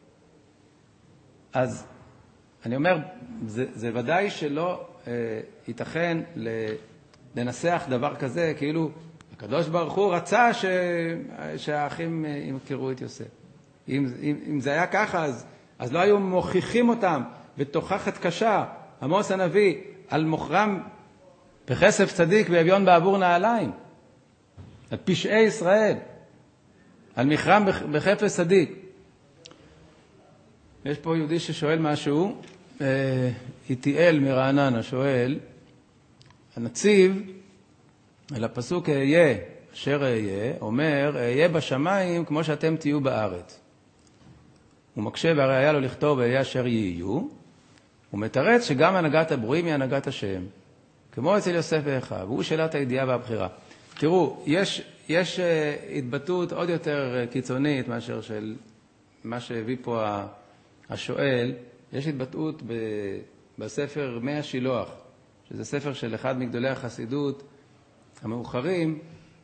אז אני אומר, זה, זה ודאי שלא אה, ייתכן לנסח דבר כזה, כאילו הקדוש ברוך הוא רצה ש... שהאחים ימכרו את יוסף. אם, אם, אם זה היה ככה, אז, אז לא היו מוכיחים אותם בתוכחת קשה, עמוס הנביא, על מוכרם בכסף צדיק ואביון בעבור נעליים, על פשעי ישראל, על מכרם בחפץ צדיק. יש פה יהודי ששואל משהו, איתיאל מרעננה שואל, הנציב, על הפסוק אהיה, אשר אהיה, אומר, אהיה בשמיים כמו שאתם תהיו בארץ. הוא מקשה, והרי היה לו לכתוב, אהיה אשר יהיו, הוא מתרץ שגם הנהגת הברואים היא הנהגת השם, כמו אצל יוסף ואחיו, והוא שאלת הידיעה והבחירה. תראו, יש, יש התבטאות עוד יותר קיצונית מאשר של מה שהביא פה השואל. יש התבטאות ב, בספר מי השילוח, שזה ספר של אחד מגדולי החסידות המאוחרים,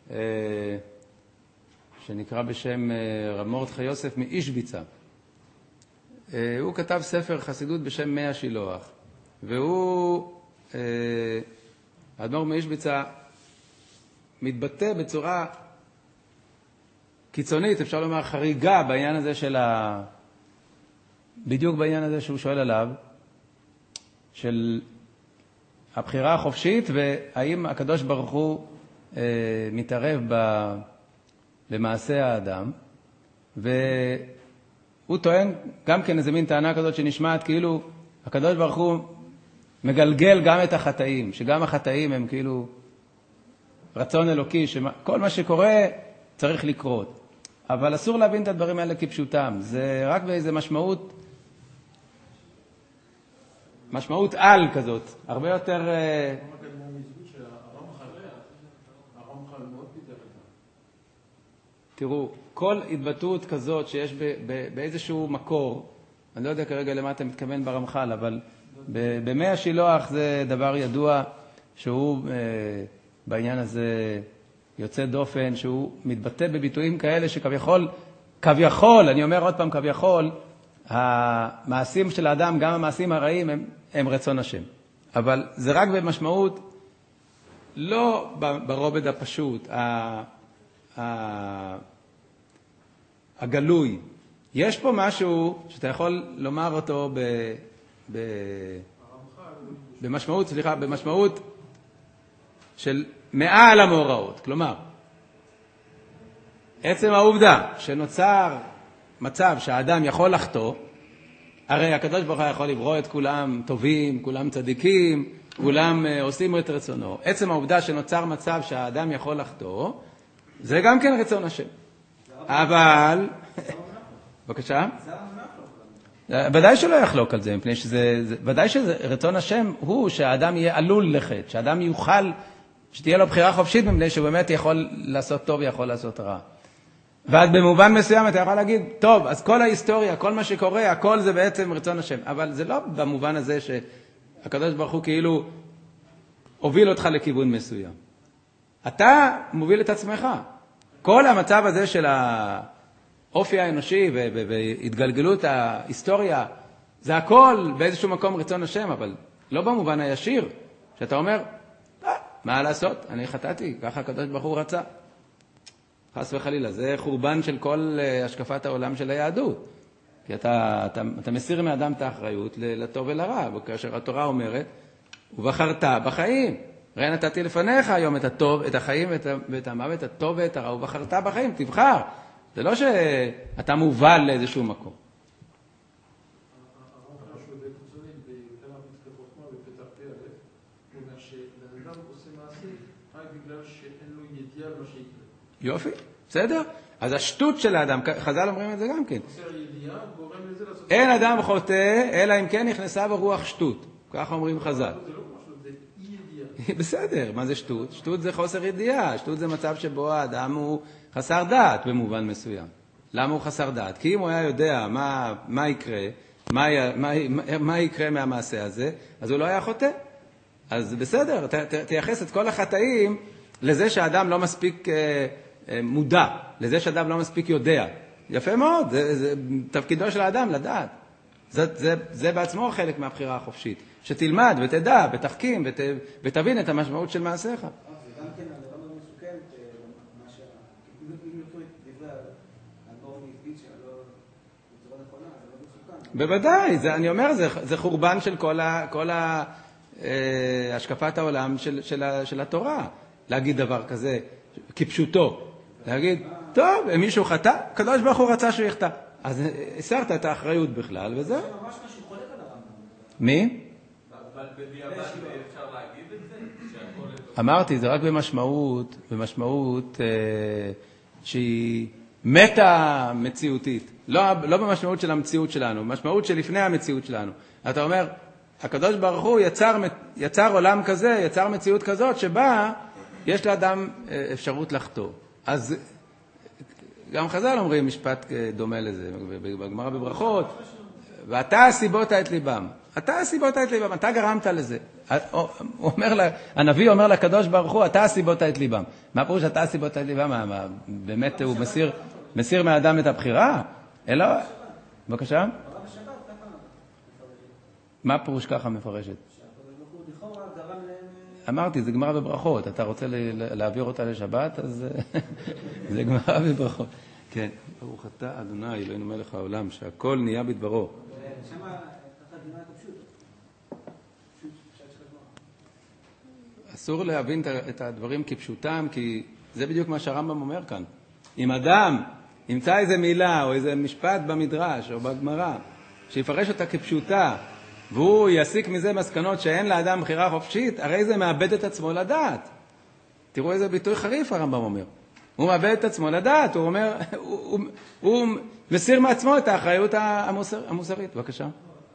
שנקרא בשם רב מרדכי יוסף מאישביצה. הוא כתב ספר חסידות בשם מי השילוח, והוא, האדמו"ר מאישביצה, מתבטא בצורה קיצונית, אפשר לומר חריגה בעניין הזה של ה... בדיוק בעניין הזה שהוא שואל עליו, של הבחירה החופשית, והאם הקדוש ברוך הוא אה, מתערב ב... במעשה האדם, והוא טוען גם כן איזה מין טענה כזאת שנשמעת כאילו הקדוש ברוך הוא מגלגל גם את החטאים, שגם החטאים הם כאילו רצון אלוקי, שכל מה שקורה צריך לקרות. אבל אסור להבין את הדברים האלה כפשוטם, זה רק באיזה משמעות, משמעות על כזאת, הרבה יותר... תראו, כל התבטאות כזאת שיש ב, ב, באיזשהו מקור, אני לא יודע כרגע למה אתה מתכוון ברמח"ל, אבל במי השילוח זה דבר ידוע שהוא בעניין הזה יוצא דופן, שהוא מתבטא בביטויים כאלה שכביכול, כביכול, אני אומר עוד פעם כביכול, המעשים של האדם, גם המעשים הרעים, הם, הם רצון השם. אבל זה רק במשמעות, לא ברובד הפשוט, ה, ה, הגלוי. יש פה משהו שאתה יכול לומר אותו ב, ב, במשמעות, סליחה, במשמעות של מעל המאורעות. כלומר, עצם העובדה שנוצר מצב שהאדם יכול לחטוא, הרי הקדוש ברוך הוא יכול לברוא את כולם טובים, כולם צדיקים, כולם עושים את רצונו. עצם העובדה שנוצר מצב שהאדם יכול לחטוא, זה גם כן רצון השם. אבל... בבקשה? ודאי שלא יחלוק על זה, מפני שזה... ודאי שרצון השם הוא שהאדם יהיה עלול לחטא, שהאדם יוכל, שתהיה לו בחירה חופשית, מפני שהוא באמת יכול לעשות טוב ויכול לעשות רע. ועד במובן מסוים אתה יכול להגיד, טוב, אז כל ההיסטוריה, כל מה שקורה, הכל זה בעצם רצון השם. אבל זה לא במובן הזה שהקדוש ברוך הוא כאילו הוביל אותך לכיוון מסוים. אתה מוביל את עצמך. כל המצב הזה של האופי האנושי והתגלגלות ההיסטוריה, זה הכל באיזשהו מקום רצון השם, אבל לא במובן הישיר, שאתה אומר, מה לעשות? אני חטאתי, ככה הקדוש ברוך הוא רצה. חס וחלילה, זה חורבן של כל השקפת העולם של היהדות. כי אתה, אתה, אתה מסיר מאדם את האחריות לטוב ולרע, וכאשר התורה אומרת, ובחרת בחיים. ראי נתתי לפניך היום את הטוב, את החיים ואת, ואת המוות, את הטוב ואת הרע, ובחרת בחיים, תבחר. זה לא שאתה מובל לאיזשהו מקום. יופי, בסדר? אז השטות של האדם, חז"ל אומרים את זה גם כן. אין אדם חוטא, אלא אם כן נכנסה ברוח שטות. ככה אומרים חז"ל. בסדר, מה זה שטות? שטות זה חוסר ידיעה, שטות זה מצב שבו האדם הוא חסר דעת במובן מסוים. למה הוא חסר דעת? כי אם הוא היה יודע מה, מה יקרה, מה, מה, מה יקרה מהמעשה הזה, אז הוא לא היה חוטא. אז בסדר, ת, ת, תייחס את כל החטאים לזה שהאדם לא מספיק אה, אה, מודע, לזה שהאדם לא מספיק יודע. יפה מאוד, זה, זה תפקידו של האדם לדעת. זה, זה, זה בעצמו חלק מהבחירה החופשית. שתלמד ותדע ותחכים ות, ותבין את המשמעות של מעשיך. זה גם כן הדבר מאוד מסוכן, מה שה... אם יוכלו את דברי האדמו"ר מוויז'ניצר בצורה נכונה, זה לא מסוכן. בוודאי, זה, אני אומר, זה, זה חורבן של כל, ה, כל ה, אה, השקפת העולם של, של, ה, של התורה. להגיד דבר כזה כפשוטו. להגיד, טוב, אם מישהו חטא, הקדוש ברוך הוא רצה שהוא יחטא. אז הסרת את האחריות בכלל, וזהו. זה ממש משהו חולק על הרמב"ם. מי? אבל בדיעבד אפשר להגיד את זה? שהכל... אמרתי, זה רק במשמעות, במשמעות אה, שהיא מטה מציאותית. לא, לא במשמעות של המציאות שלנו, במשמעות שלפני המציאות שלנו. אתה אומר, הקדוש ברוך הוא יצר, יצר עולם כזה, יצר מציאות כזאת, שבה יש לאדם אפשרות לחטוא. אז גם חז"ל אומרים משפט דומה לזה, בגמרא בברכות, ואתה הסיבות את ליבם. אתה הסיבות את ליבם, אתה גרמת לזה. הוא אומר לה, הנביא אומר לקדוש ברוך הוא, אתה הסיבות את ליבם. מה פירוש אתה הסיבות את ליבם? מה, מה, באמת הוא מסיר, מסיר מהאדם את הבחירה? אלא, בבקשה? מה פירוש ככה מפרשת? אמרתי, זה גמרא בברכות. אתה רוצה להעביר אותה לשבת, אז זה גמרא בברכות. כן, ברוך אתה אדוני אלוהינו מלך העולם, שהכל נהיה בדברו. אסור להבין את הדברים כפשוטם, כי זה בדיוק מה שהרמב"ם אומר כאן. אם אדם ימצא איזה מילה או איזה משפט במדרש או בגמרא, שיפרש אותה כפשוטה, והוא יסיק מזה מסקנות שאין לאדם בחירה חופשית, הרי זה מאבד את עצמו לדעת. תראו איזה ביטוי חריף הרמב"ם אומר. הוא מאבד את עצמו לדעת, הוא אומר, הוא, הוא, הוא מסיר מעצמו את האחריות המוסר, המוסרית. בבקשה.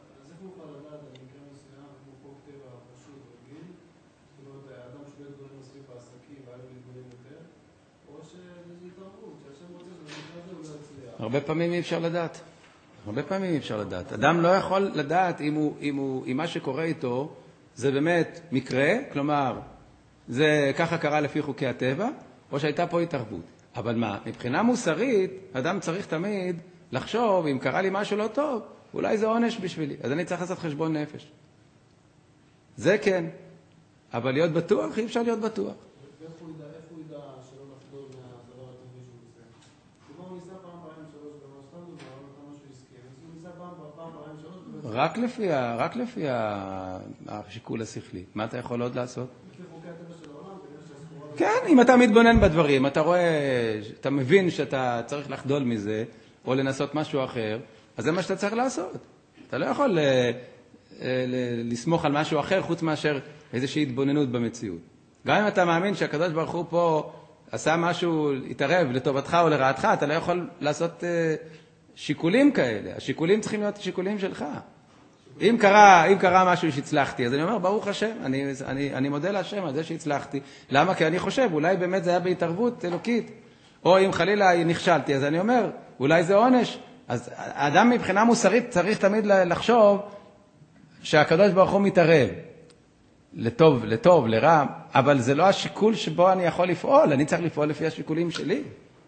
הרבה פעמים אי אפשר לדעת. הרבה פעמים אי אפשר לדעת. אדם לא יכול לדעת אם, הוא, אם, הוא, אם מה שקורה איתו זה באמת מקרה, כלומר, זה ככה קרה לפי חוקי הטבע, או שהייתה פה התערבות. אבל מה, מבחינה מוסרית, אדם צריך תמיד לחשוב, אם קרה לי משהו לא טוב, אולי זה עונש בשבילי, אז אני צריך לעשות חשבון נפש. זה כן, אבל להיות בטוח, אי אפשר להיות בטוח. ואיך הוא ידע, איפה הוא ידע שלא לחדור מהדבר הטבעי שהוא עושה? כלומר, הוא ניסה פעם פעם שלוש במה שאתה מדבר, אבל כמה שהוא הסכים. אז הוא ניסה פעם פעם פעם שלוש... רק לפי, רק לפי השיקול השכלי. מה אתה יכול עוד לעשות? לפי חוקי הטבע של העולם, כן, אם אתה מתבונן בדברים, אתה רואה, אתה מבין שאתה צריך לחדול מזה, או לנסות משהו אחר, אז זה מה שאתה צריך לעשות. אתה לא יכול לסמוך על משהו אחר, חוץ מאשר איזושהי התבוננות במציאות. גם אם אתה מאמין שהקדוש ברוך הוא פה עשה משהו, התערב לטובתך או לרעתך, אתה לא יכול לעשות שיקולים כאלה. השיקולים צריכים להיות שיקולים שלך. אם קרה, אם קרה משהו שהצלחתי, אז אני אומר, ברוך השם, אני, אני, אני מודה להשם על זה שהצלחתי. למה? כי אני חושב, אולי באמת זה היה בהתערבות אלוקית. או אם חלילה נכשלתי, אז אני אומר, אולי זה עונש. אז האדם מבחינה מוסרית צריך תמיד לחשוב שהקדוש ברוך הוא מתערב. לטוב, לטוב, לרע, אבל זה לא השיקול שבו אני יכול לפעול, אני צריך לפעול לפי השיקולים שלי.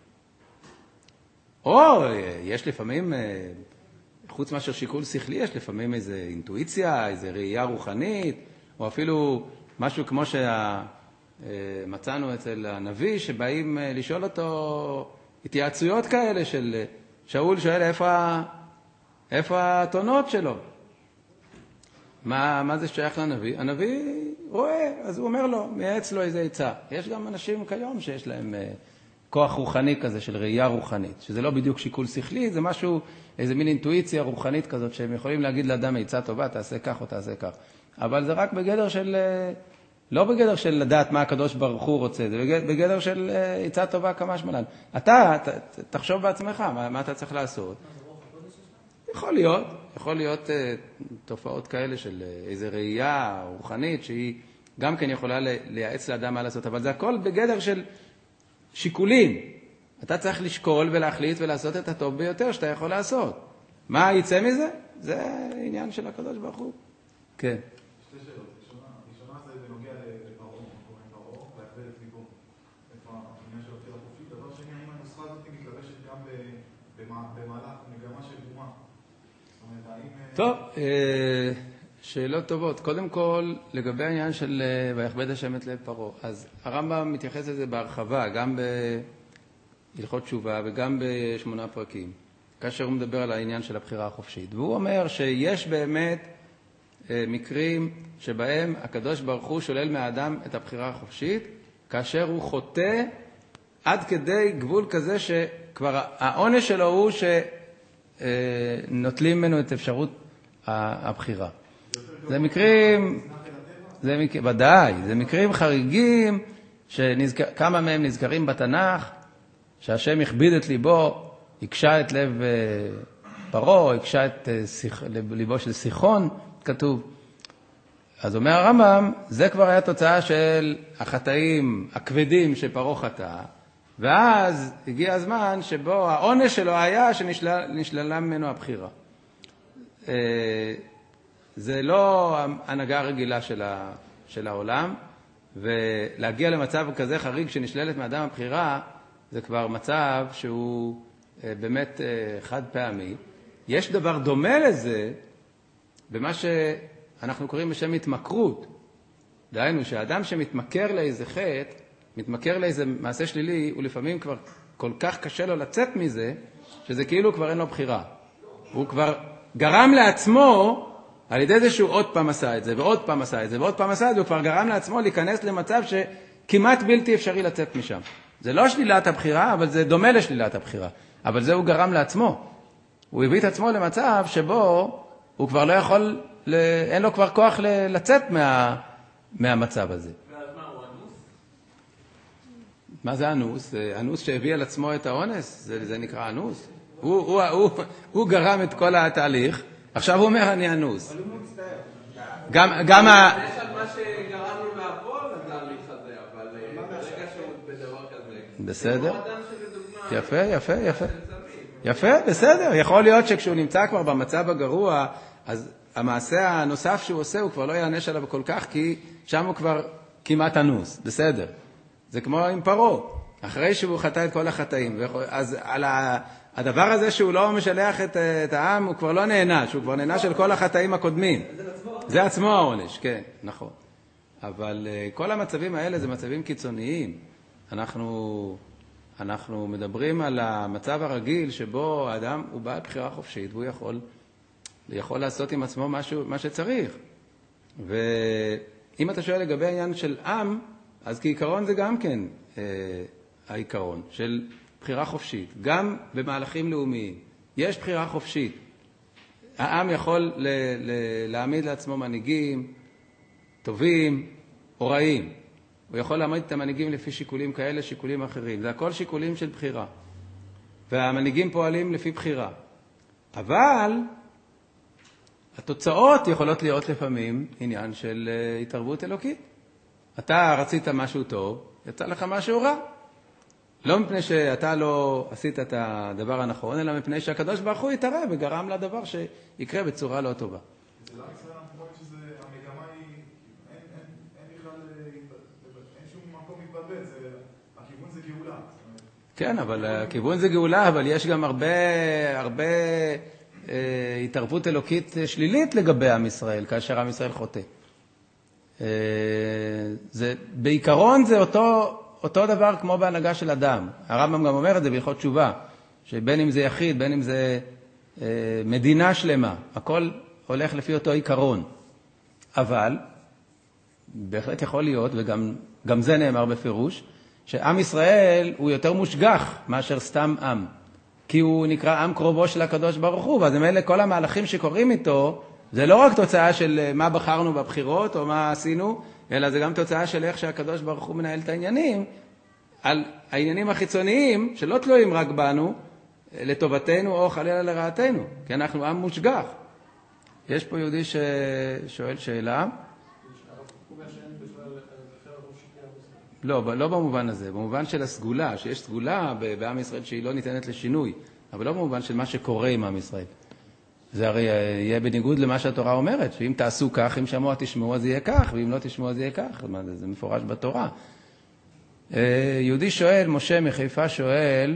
או יש לפעמים... חוץ מאשר שיקול שכלי, יש לפעמים איזו אינטואיציה, איזו ראייה רוחנית, או אפילו משהו כמו שמצאנו אצל הנביא, שבאים לשאול אותו התייעצויות כאלה של שאול שואל איפה, איפה התונות שלו. מה, מה זה שייך לנביא? הנביא רואה, אז הוא אומר לו, מייעץ לו איזה עצה. יש גם אנשים כיום שיש להם כוח רוחני כזה, של ראייה רוחנית, שזה לא בדיוק שיקול שכלי, זה משהו, איזה מין אינטואיציה רוחנית כזאת, שהם יכולים להגיד לאדם עצה טובה, תעשה כך או תעשה כך. אבל זה רק בגדר של, לא בגדר של לדעת מה הקדוש ברוך הוא רוצה, זה בגדר של עצה טובה כמה שמלן. אתה, ת, תחשוב בעצמך, מה, מה אתה צריך לעשות. יכול להיות, יכול להיות uh, תופעות כאלה של uh, איזו ראייה רוחנית, שהיא גם כן יכולה לייעץ לאדם מה לעשות, אבל זה הכל בגדר של שיקולים. אתה צריך לשקול ולהחליט ולעשות את הטוב ביותר שאתה יכול לעשות. מה יצא מזה? זה עניין של הקדוש ברוך הוא. כן. שתי שאלות. ראשונה זה בנוגע לפרעה, קוראים פרעה, להכבד את ליבו. איפה העניין של הבחירה חופשית. דבר שני, האם הנוסחה הזאת מתלבשת גם במהלך מגמה של תרומה? זאת אומרת, האם... טוב, שאלות טובות. קודם כל, לגבי העניין של ויכבד השם את לב פרעה. אז הרמב"ם מתייחס לזה בהרחבה, גם בהלכות תשובה וגם בשמונה פרקים, כאשר הוא מדבר על העניין של הבחירה החופשית. והוא אומר שיש באמת מקרים שבהם הקדוש ברוך הוא שולל מהאדם את הבחירה החופשית, כאשר הוא חוטא עד כדי גבול כזה שכבר העונש שלו הוא שנוטלים ממנו את אפשרות הבחירה. זה מקרים, זה מקרים, ודאי, זה מקרים חריגים, שכמה מהם נזכרים בתנ"ך, שהשם הכביד את ליבו, הקשה את לב פרעה, הקשה את ליבו של סיחון, כתוב. אז אומר הרמב"ם, זה כבר היה תוצאה של החטאים הכבדים שפרעה חטא, ואז הגיע הזמן שבו העונש שלו היה שנשללה ממנו הבחירה. זה לא הנהגה הרגילה של, ה, של העולם, ולהגיע למצב כזה חריג שנשללת מאדם הבחירה, זה כבר מצב שהוא באמת חד פעמי. יש דבר דומה לזה, במה שאנחנו קוראים בשם התמכרות. דהיינו שהאדם שמתמכר לאיזה חטא, מתמכר לאיזה מעשה שלילי, הוא לפעמים כבר כל כך קשה לו לצאת מזה, שזה כאילו כבר אין לו בחירה. הוא כבר גרם לעצמו, על ידי זה שהוא עוד פעם עשה את זה, ועוד פעם עשה את זה, ועוד פעם עשה את זה, הוא כבר גרם לעצמו להיכנס למצב שכמעט בלתי אפשרי לצאת משם. זה לא שלילת הבחירה, אבל זה דומה לשלילת הבחירה. אבל זה הוא גרם לעצמו. הוא הביא את עצמו למצב שבו הוא כבר לא יכול, אין לו כבר כוח לצאת מה, מהמצב הזה. ואז מה, הוא אנוס? מה זה אנוס? אנוס שהביא על עצמו את האונס, זה, זה נקרא אנוס. הוא, הוא, הוא, הוא, הוא גרם את כל התהליך, עכשיו הוא אומר אני אנוס. אבל הוא מצטער. גם, גם ה... יש על מה שגרמנו לעבור לתהליך הזה, אבל ברגע שהוא בדבר כזה. בסדר. כמו אדם שלדוגמה... יפה, יפה, יפה. יפה, בסדר. יכול להיות שכשהוא נמצא כבר במצב הגרוע, אז המעשה הנוסף שהוא עושה, הוא כבר לא יענש עליו כל כך, כי שם הוא כבר כמעט אנוס. בסדר. זה כמו עם פרעה. אחרי שהוא חטא את כל החטאים. אז על הדבר הזה שהוא לא משלח את, את העם, הוא כבר לא נענש, הוא כבר נענש של כל החטאים הקודמים. זה עצמו העונש, כן, נכון. אבל כל המצבים האלה זה מצבים קיצוניים. אנחנו... אנחנו מדברים על המצב הרגיל שבו האדם הוא בעל בחירה חופשית והוא יכול, יכול לעשות עם עצמו משהו, מה שצריך. ואם אתה שואל לגבי העניין של עם, אז כעיקרון זה גם כן אה, העיקרון של בחירה חופשית. גם במהלכים לאומיים יש בחירה חופשית. העם יכול ל, ל, להעמיד לעצמו מנהיגים טובים או רעים. הוא יכול לעמוד את המנהיגים לפי שיקולים כאלה, שיקולים אחרים. זה הכל שיקולים של בחירה. והמנהיגים פועלים לפי בחירה. אבל התוצאות יכולות להיות לפעמים עניין של התערבות אלוקית. אתה רצית משהו טוב, יצא לך משהו רע. לא מפני שאתה לא עשית את הדבר הנכון, אלא מפני שהקדוש ברוך הוא יתערב וגרם לדבר שיקרה בצורה לא טובה. אצל עם ישראל אנחנו רואים שזה, המגמה היא, אין, אין, אין בכלל, אין שום מקום מתבלבל, זה, הכיוון זה גאולה. כן, אבל הכיוון זה גאולה, אבל יש גם הרבה, הרבה אה, התערבות אלוקית שלילית לגבי עם ישראל, כאשר עם ישראל חוטא. אה, זה, בעיקרון זה אותו, אותו דבר כמו בהנהגה של אדם. הרמב"ם גם אומר את זה בהלכות תשובה, שבין אם זה יחיד, בין אם זה אה, מדינה שלמה, הכל הולך לפי אותו עיקרון. אבל בהחלט יכול להיות, וגם גם זה נאמר בפירוש, שעם ישראל הוא יותר מושגח מאשר סתם עם, כי הוא נקרא עם קרובו של הקדוש ברוך הוא, ואז אלה כל המהלכים שקורים איתו, זה לא רק תוצאה של מה בחרנו בבחירות או מה עשינו, אלא זה גם תוצאה של איך שהקדוש ברוך הוא מנהל את העניינים, על העניינים החיצוניים שלא תלויים רק בנו, לטובתנו או חלילה לרעתנו, כי אנחנו עם מושגח. יש פה יהודי ששואל שאלה. לא, לא במובן הזה, במובן של הסגולה, שיש סגולה בעם ישראל שהיא לא ניתנת לשינוי, אבל לא במובן של מה שקורה עם עם ישראל. זה הרי יהיה בניגוד למה שהתורה אומרת, שאם תעשו כך, אם שמוע תשמעו אז יהיה כך, ואם לא תשמעו אז יהיה כך, זה, זה מפורש בתורה. יהודי שואל, משה מחיפה שואל,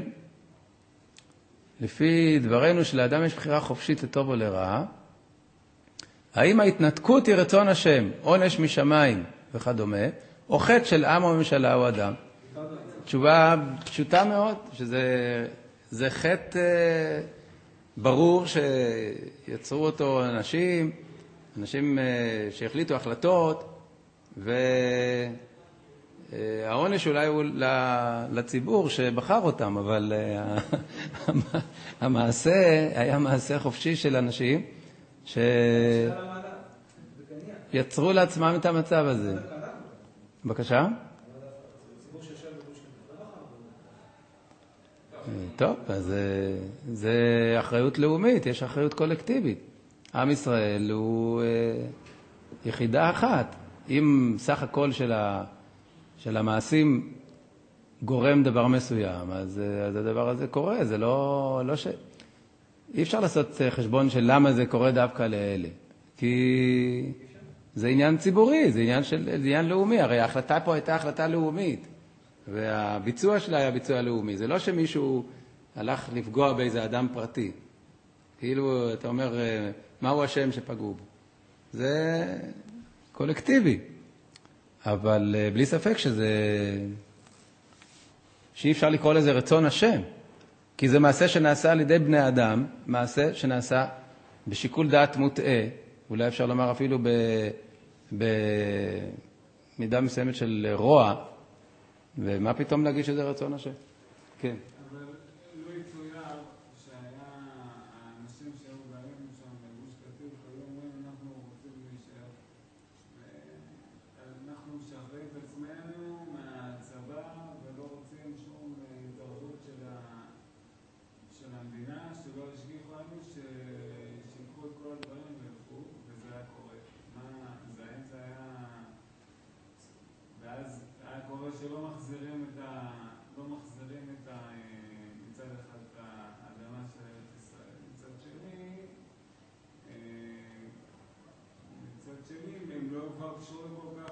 לפי דברנו שלאדם יש בחירה חופשית לטוב או לרע, האם ההתנתקות היא רצון השם, עונש משמיים וכדומה, או חטא של עם או ממשלה או אדם? תשובה פשוטה מאוד, שזה זה חטא ברור שיצרו אותו אנשים, אנשים שהחליטו החלטות, והעונש אולי הוא לציבור שבחר אותם, אבל המעשה היה מעשה חופשי של אנשים שיצרו לעצמם את המצב הזה. בבקשה? טוב, אז זה אחריות לאומית, יש אחריות קולקטיבית. עם ישראל הוא יחידה אחת. אם סך הכל של, ה, של המעשים גורם דבר מסוים, אז, אז הדבר הזה קורה. זה לא, לא ש... אי אפשר לעשות חשבון של למה זה קורה דווקא לאלה. כי זה עניין ציבורי, זה עניין, של, זה עניין לאומי. הרי ההחלטה פה הייתה החלטה לאומית. והביצוע שלה היה ביצוע לאומי. זה לא שמישהו הלך לפגוע באיזה אדם פרטי. כאילו, אתה אומר, מהו השם שפגעו בו? זה קולקטיבי. אבל בלי ספק שזה... שאי אפשר לקרוא לזה רצון השם. כי זה מעשה שנעשה על ידי בני אדם, מעשה שנעשה בשיקול דעת מוטעה, אולי אפשר לומר אפילו במידה מסוימת של רוע, ומה פתאום להגיד שזה רצון השם? כן. אבל לא יצויר שהיה האנשים שהיו גרים שם בגוש קטיף, היו אומרים אנחנו רוצים להישאר. אנחנו משחררים את עצמנו מהצבא ולא רוצים שום התערבות של המדינה, שלא ישגיחו לנו, שיקחו את כל הדברים וילכו, וזה היה קורה. מה זה האמצע היה... ואז היה קורה שלא מחזירים את ה... לא מחזירים את ה... מצד אחד את האדמה של ארץ ישראל. מצד שני, מצד שני, הם לא כבר קשורים כל כך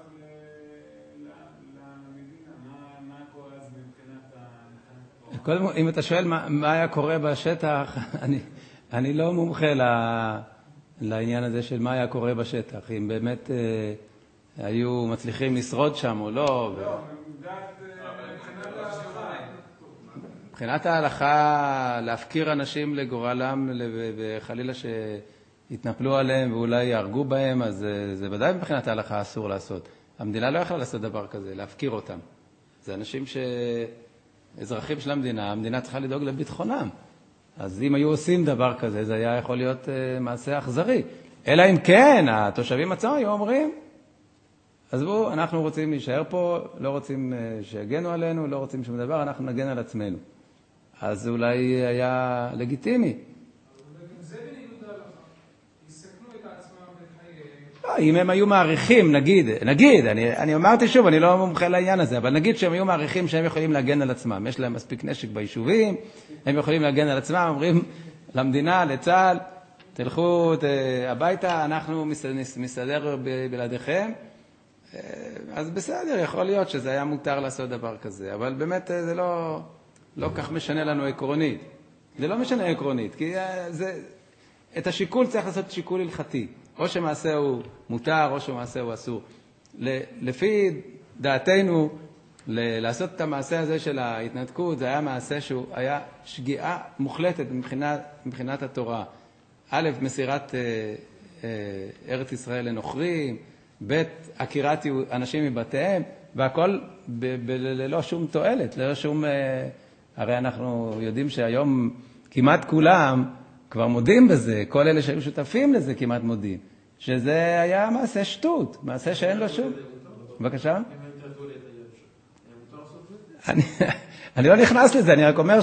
למדינה. מה קורה אז מבחינת ה... קודם, אם אתה שואל מה, מה היה קורה בשטח, אני, אני לא מומחה ל, לעניין הזה של מה היה קורה בשטח. אם באמת אה, היו מצליחים לשרוד שם או לא. לא, ו... מבחינת ההלכה. מבחינת ההלכה, להפקיר אנשים לגורלם וחלילה שיתנפלו עליהם ואולי יהרגו בהם, אז זה, זה ודאי מבחינת ההלכה אסור לעשות. המדינה לא יכולה לעשות דבר כזה, להפקיר אותם. זה אנשים ש... אזרחים של המדינה, המדינה צריכה לדאוג לביטחונם. אז אם היו עושים דבר כזה, זה היה יכול להיות uh, מעשה אכזרי. אלא אם כן, התושבים עצמם היו אומרים, אז בואו, אנחנו רוצים להישאר פה, לא רוצים uh, שיגנו עלינו, לא רוצים שום דבר, אנחנו נגן על עצמנו. אז אולי היה לגיטימי. זה בניגוד להלכה. יסכנו את עצמם בחייהם. לא, אם הם היו מעריכים, נגיד, נגיד, אני, אני אמרתי שוב, אני לא מומחה לעניין הזה, אבל נגיד שהם היו מעריכים שהם יכולים להגן על עצמם. יש להם מספיק נשק ביישובים, הם יכולים להגן על עצמם, אומרים למדינה, לצה"ל, תלכו ת, הביתה, אנחנו מסתדר בלעדיכם. אז בסדר, יכול להיות שזה היה מותר לעשות דבר כזה, אבל באמת זה לא, לא כך משנה לנו עקרונית. זה לא משנה עקרונית, כי זה, את השיקול צריך לעשות שיקול הלכתי. או שמעשה הוא מותר, או שמעשה הוא אסור. לפי דעתנו, לעשות את המעשה הזה של ההתנתקות, זה היה מעשה שהוא היה שגיאה מוחלטת מבחינת, מבחינת התורה. א', מסירת אה, אה, ארץ ישראל לנוכרים, ב' עקירת אנשים מבתיהם, והכל ללא שום תועלת, ללא שום... הרי אנחנו יודעים שהיום כמעט כולם כבר מודים בזה, כל אלה שהיו שותפים לזה כמעט מודים, שזה היה מעשה שטות, מעשה שאין לו שום... בבקשה? אני לא נכנס לזה, אני רק אומר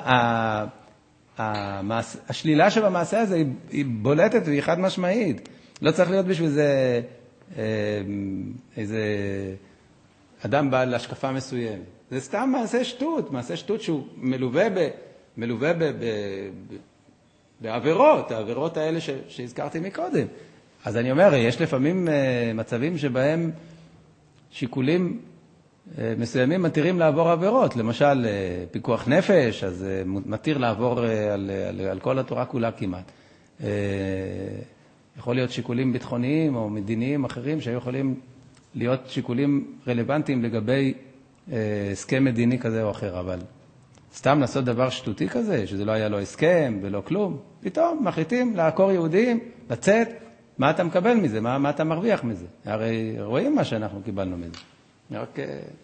שהשלילה שבמעשה הזה היא בולטת והיא חד משמעית. לא צריך להיות בשביל זה איזה אדם בעל השקפה מסוימת. זה סתם מעשה שטות, מעשה שטות שהוא מלווה ב... מלווה ב... בעבירות, העבירות האלה ש... שהזכרתי מקודם. אז אני אומר, יש לפעמים מצבים שבהם שיקולים מסוימים מתירים לעבור עבירות. למשל, פיקוח נפש, אז מתיר לעבור על, על, על כל התורה כולה כמעט. יכול להיות שיקולים ביטחוניים או מדיניים אחרים שהיו יכולים להיות שיקולים רלוונטיים לגבי הסכם מדיני כזה או אחר, אבל סתם לעשות דבר שטותי כזה, שזה לא היה לו הסכם ולא כלום, פתאום מחליטים לעקור יהודים, לצאת, מה אתה מקבל מזה? מה, מה אתה מרוויח מזה? הרי רואים מה שאנחנו קיבלנו מזה. רק...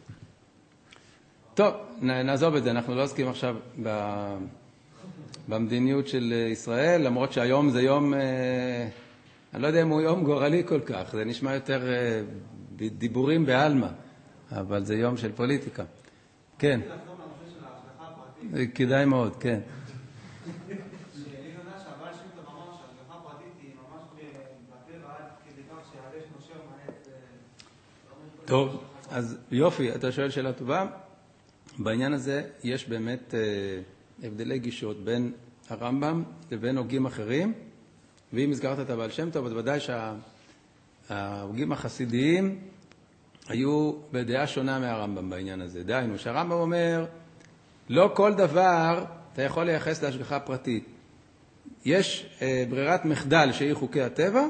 טוב, נעזוב את זה, אנחנו לא עוסקים עכשיו במדיניות של ישראל, למרות שהיום זה יום, אני לא יודע אם הוא יום גורלי כל כך, זה נשמע יותר דיבורים בעלמא, אבל זה יום של פוליטיקה. כן. כדאי מאוד, כן. טוב, אז יופי, אתה שואל שאלה טובה. בעניין הזה יש באמת הבדלי גישות בין הרמב"ם לבין הוגים אחרים, ואם הזכרת את הבעל שם טוב, אז ודאי שההוגים החסידיים היו בדעה שונה מהרמב"ם בעניין הזה. דהיינו, שהרמב"ם אומר, לא כל דבר אתה יכול לייחס להשגחה פרטית. יש אה, ברירת מחדל שהיא חוקי הטבע,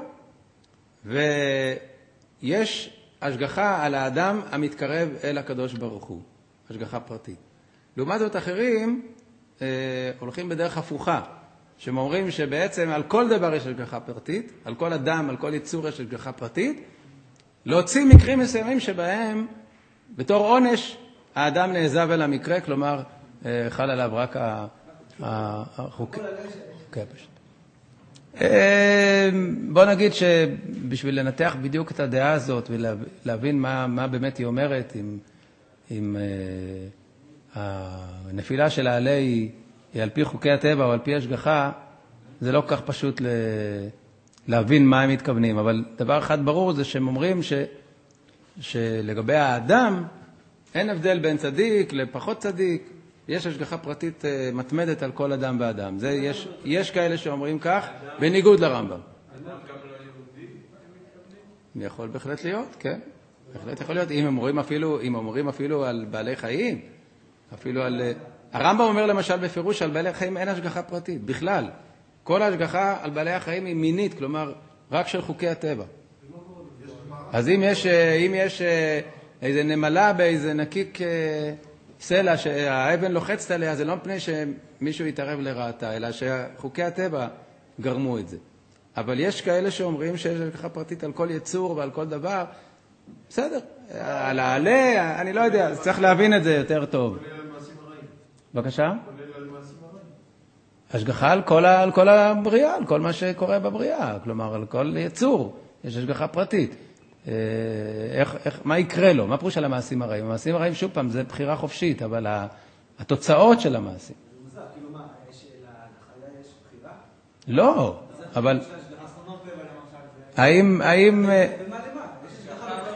ויש השגחה על האדם המתקרב אל הקדוש ברוך הוא, השגחה פרטית. לעומת זאת אחרים אה, הולכים בדרך הפוכה, שאומרים שבעצם על כל דבר יש השגחה פרטית, על כל אדם, על כל יצור יש השגחה פרטית, להוציא מקרים מסוימים שבהם בתור עונש האדם נעזב אל המקרה, כלומר חל עליו רק החוק. כן, פשוט. בוא נגיד שבשביל לנתח בדיוק את הדעה הזאת ולהבין מה, מה באמת היא אומרת, אם, אם הנפילה של העלה היא, היא על פי חוקי הטבע או על פי השגחה, זה לא כך פשוט ל... להבין מה הם מתכוונים, אבל דבר אחד ברור זה שהם אומרים ש, שלגבי האדם אין הבדל בין צדיק לפחות צדיק, יש השגחה פרטית מתמדת על כל אדם ואדם. זה יש, יש כאלה שאומרים כך, בניגוד לרמב"ם. אדם גם לא יהודי? יכול בהחלט להיות, כן. בהחלט יכול להיות, אם הם אומרים אפילו, אם אומרים אפילו על בעלי חיים, אפילו על... הרמב"ם אומר למשל בפירוש על בעלי חיים אין השגחה פרטית, בכלל. כל ההשגחה על בעלי החיים היא מינית, כלומר, רק של חוקי הטבע. אז אם יש, אם יש איזה נמלה באיזה נקיק סלע שהאבן לוחצת עליה, זה לא מפני שמישהו יתערב לרעתה, אלא שחוקי הטבע גרמו את זה. אבל יש כאלה שאומרים שיש השגחה פרטית על כל יצור ועל כל דבר. בסדר, על העלה, אני לא יודע, צריך להבין את זה יותר טוב. בבקשה? השגחה על כל, על כל הבריאה, על כל מה שקורה בבריאה, כלומר, על כל יצור, יש השגחה פרטית. איך, איך, מה יקרה לו? מה פירוש על המעשים הרעים? המעשים הרעים, שוב פעם, זה בחירה חופשית, אבל התוצאות של המעשים. זה מוזר, כאילו מה, יש להנחלה יש בחירה? לא, אבל... האם, האם... ומה למה? יש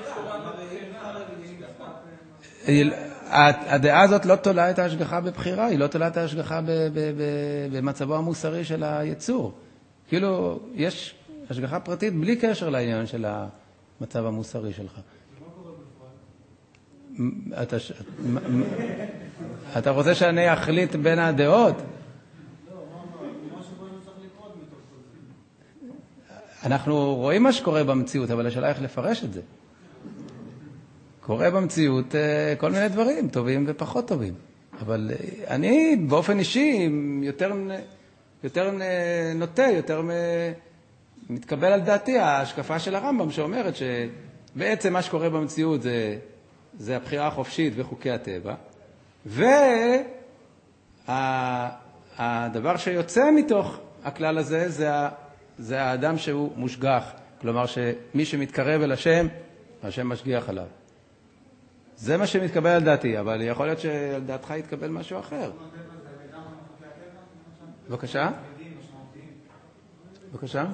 השגחה הדעה הזאת לא תולה את ההשגחה בבחירה, היא לא תולה את ההשגחה במצבו המוסרי של היצור. כאילו, יש השגחה פרטית בלי קשר לעניין של המצב המוסרי שלך. אתה, אתה רוצה שאני אחליט בין הדעות? אנחנו רואים מה שקורה במציאות, אבל השאלה איך לפרש את זה. קורה במציאות כל מיני דברים, טובים ופחות טובים. אבל אני באופן אישי יותר, יותר נוטה, יותר מתקבל על דעתי ההשקפה של הרמב"ם שאומרת בעצם מה שקורה במציאות זה, זה הבחירה החופשית וחוקי הטבע, והדבר שיוצא מתוך הכלל הזה זה, זה האדם שהוא מושגח, כלומר שמי שמתקרב אל השם, השם משגיח עליו. זה מה שמתקבל על דעתי, אבל יכול להיות שעל דעתך יתקבל משהו אחר. בבקשה? בבקשה?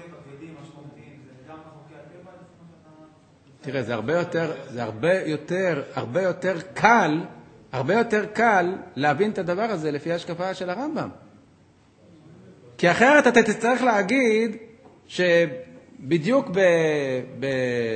תראה, זה הרבה יותר, זה הרבה יותר, הרבה יותר קל, הרבה יותר קל להבין את הדבר הזה לפי השקפה של הרמב"ם. כי אחרת אתה תצטרך להגיד שבדיוק ב... ב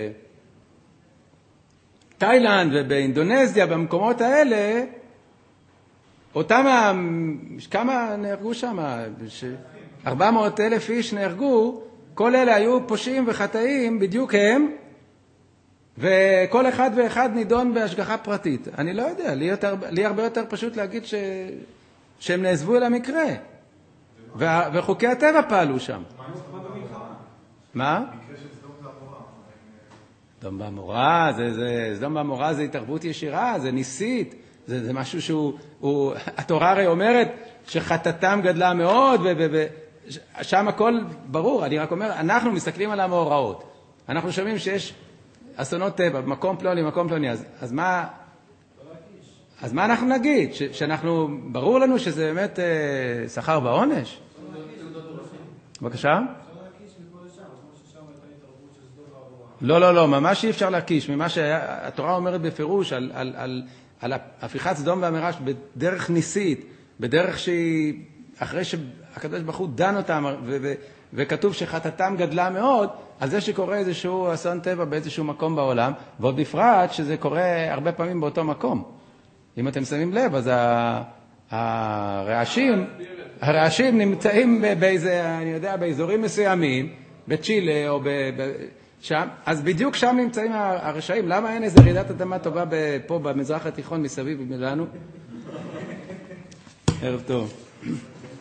תאילנד ובאינדונזיה, במקומות האלה, אותם, כמה נהרגו שם? ארבע מאות אלף איש נהרגו, כל אלה היו פושעים וחטאים, בדיוק הם, וכל אחד ואחד נידון בהשגחה פרטית. אני לא יודע, לי, יותר, לי הרבה יותר פשוט להגיד ש, שהם נעזבו אל המקרה, ו, וחוקי הטבע פעלו שם. מה? סדום ועמורה, זה, זה, סדום ועמורה זה התערבות ישירה, זה ניסית, זה, זה משהו שהוא, הוא, התורה הרי אומרת שחטאתם גדלה מאוד, ושם הכל ברור, אני רק אומר, אנחנו מסתכלים על המאורעות, אנחנו שומעים שיש אסונות טבע, במקום פלוני, במקום פלוני, אז, אז מה, אז מה אנחנו נגיד? ש, שאנחנו, ברור לנו שזה באמת אה, שכר בעונש? בבקשה? לא, לא, לא, ממש אי אפשר להקיש, ממה שהתורה אומרת בפירוש על, על, על, על הפיכת סדום ועמורה בדרך ניסית, בדרך שהיא, אחרי שהקדוש ברוך הוא דן אותם, ו, ו, וכתוב שחטאתם גדלה מאוד, על זה שקורה איזשהו אסון טבע באיזשהו מקום בעולם, ועוד בפרט שזה קורה הרבה פעמים באותו מקום. אם אתם שמים לב, אז הרעשים, הרעשים נמצאים באיזה, אני יודע, באזורים מסוימים, בצ'ילה או ב... שם, אז בדיוק שם נמצאים הרשעים. למה אין איזו רעידת אדמה טובה פה במזרח התיכון מסביב לנו? ערב טוב.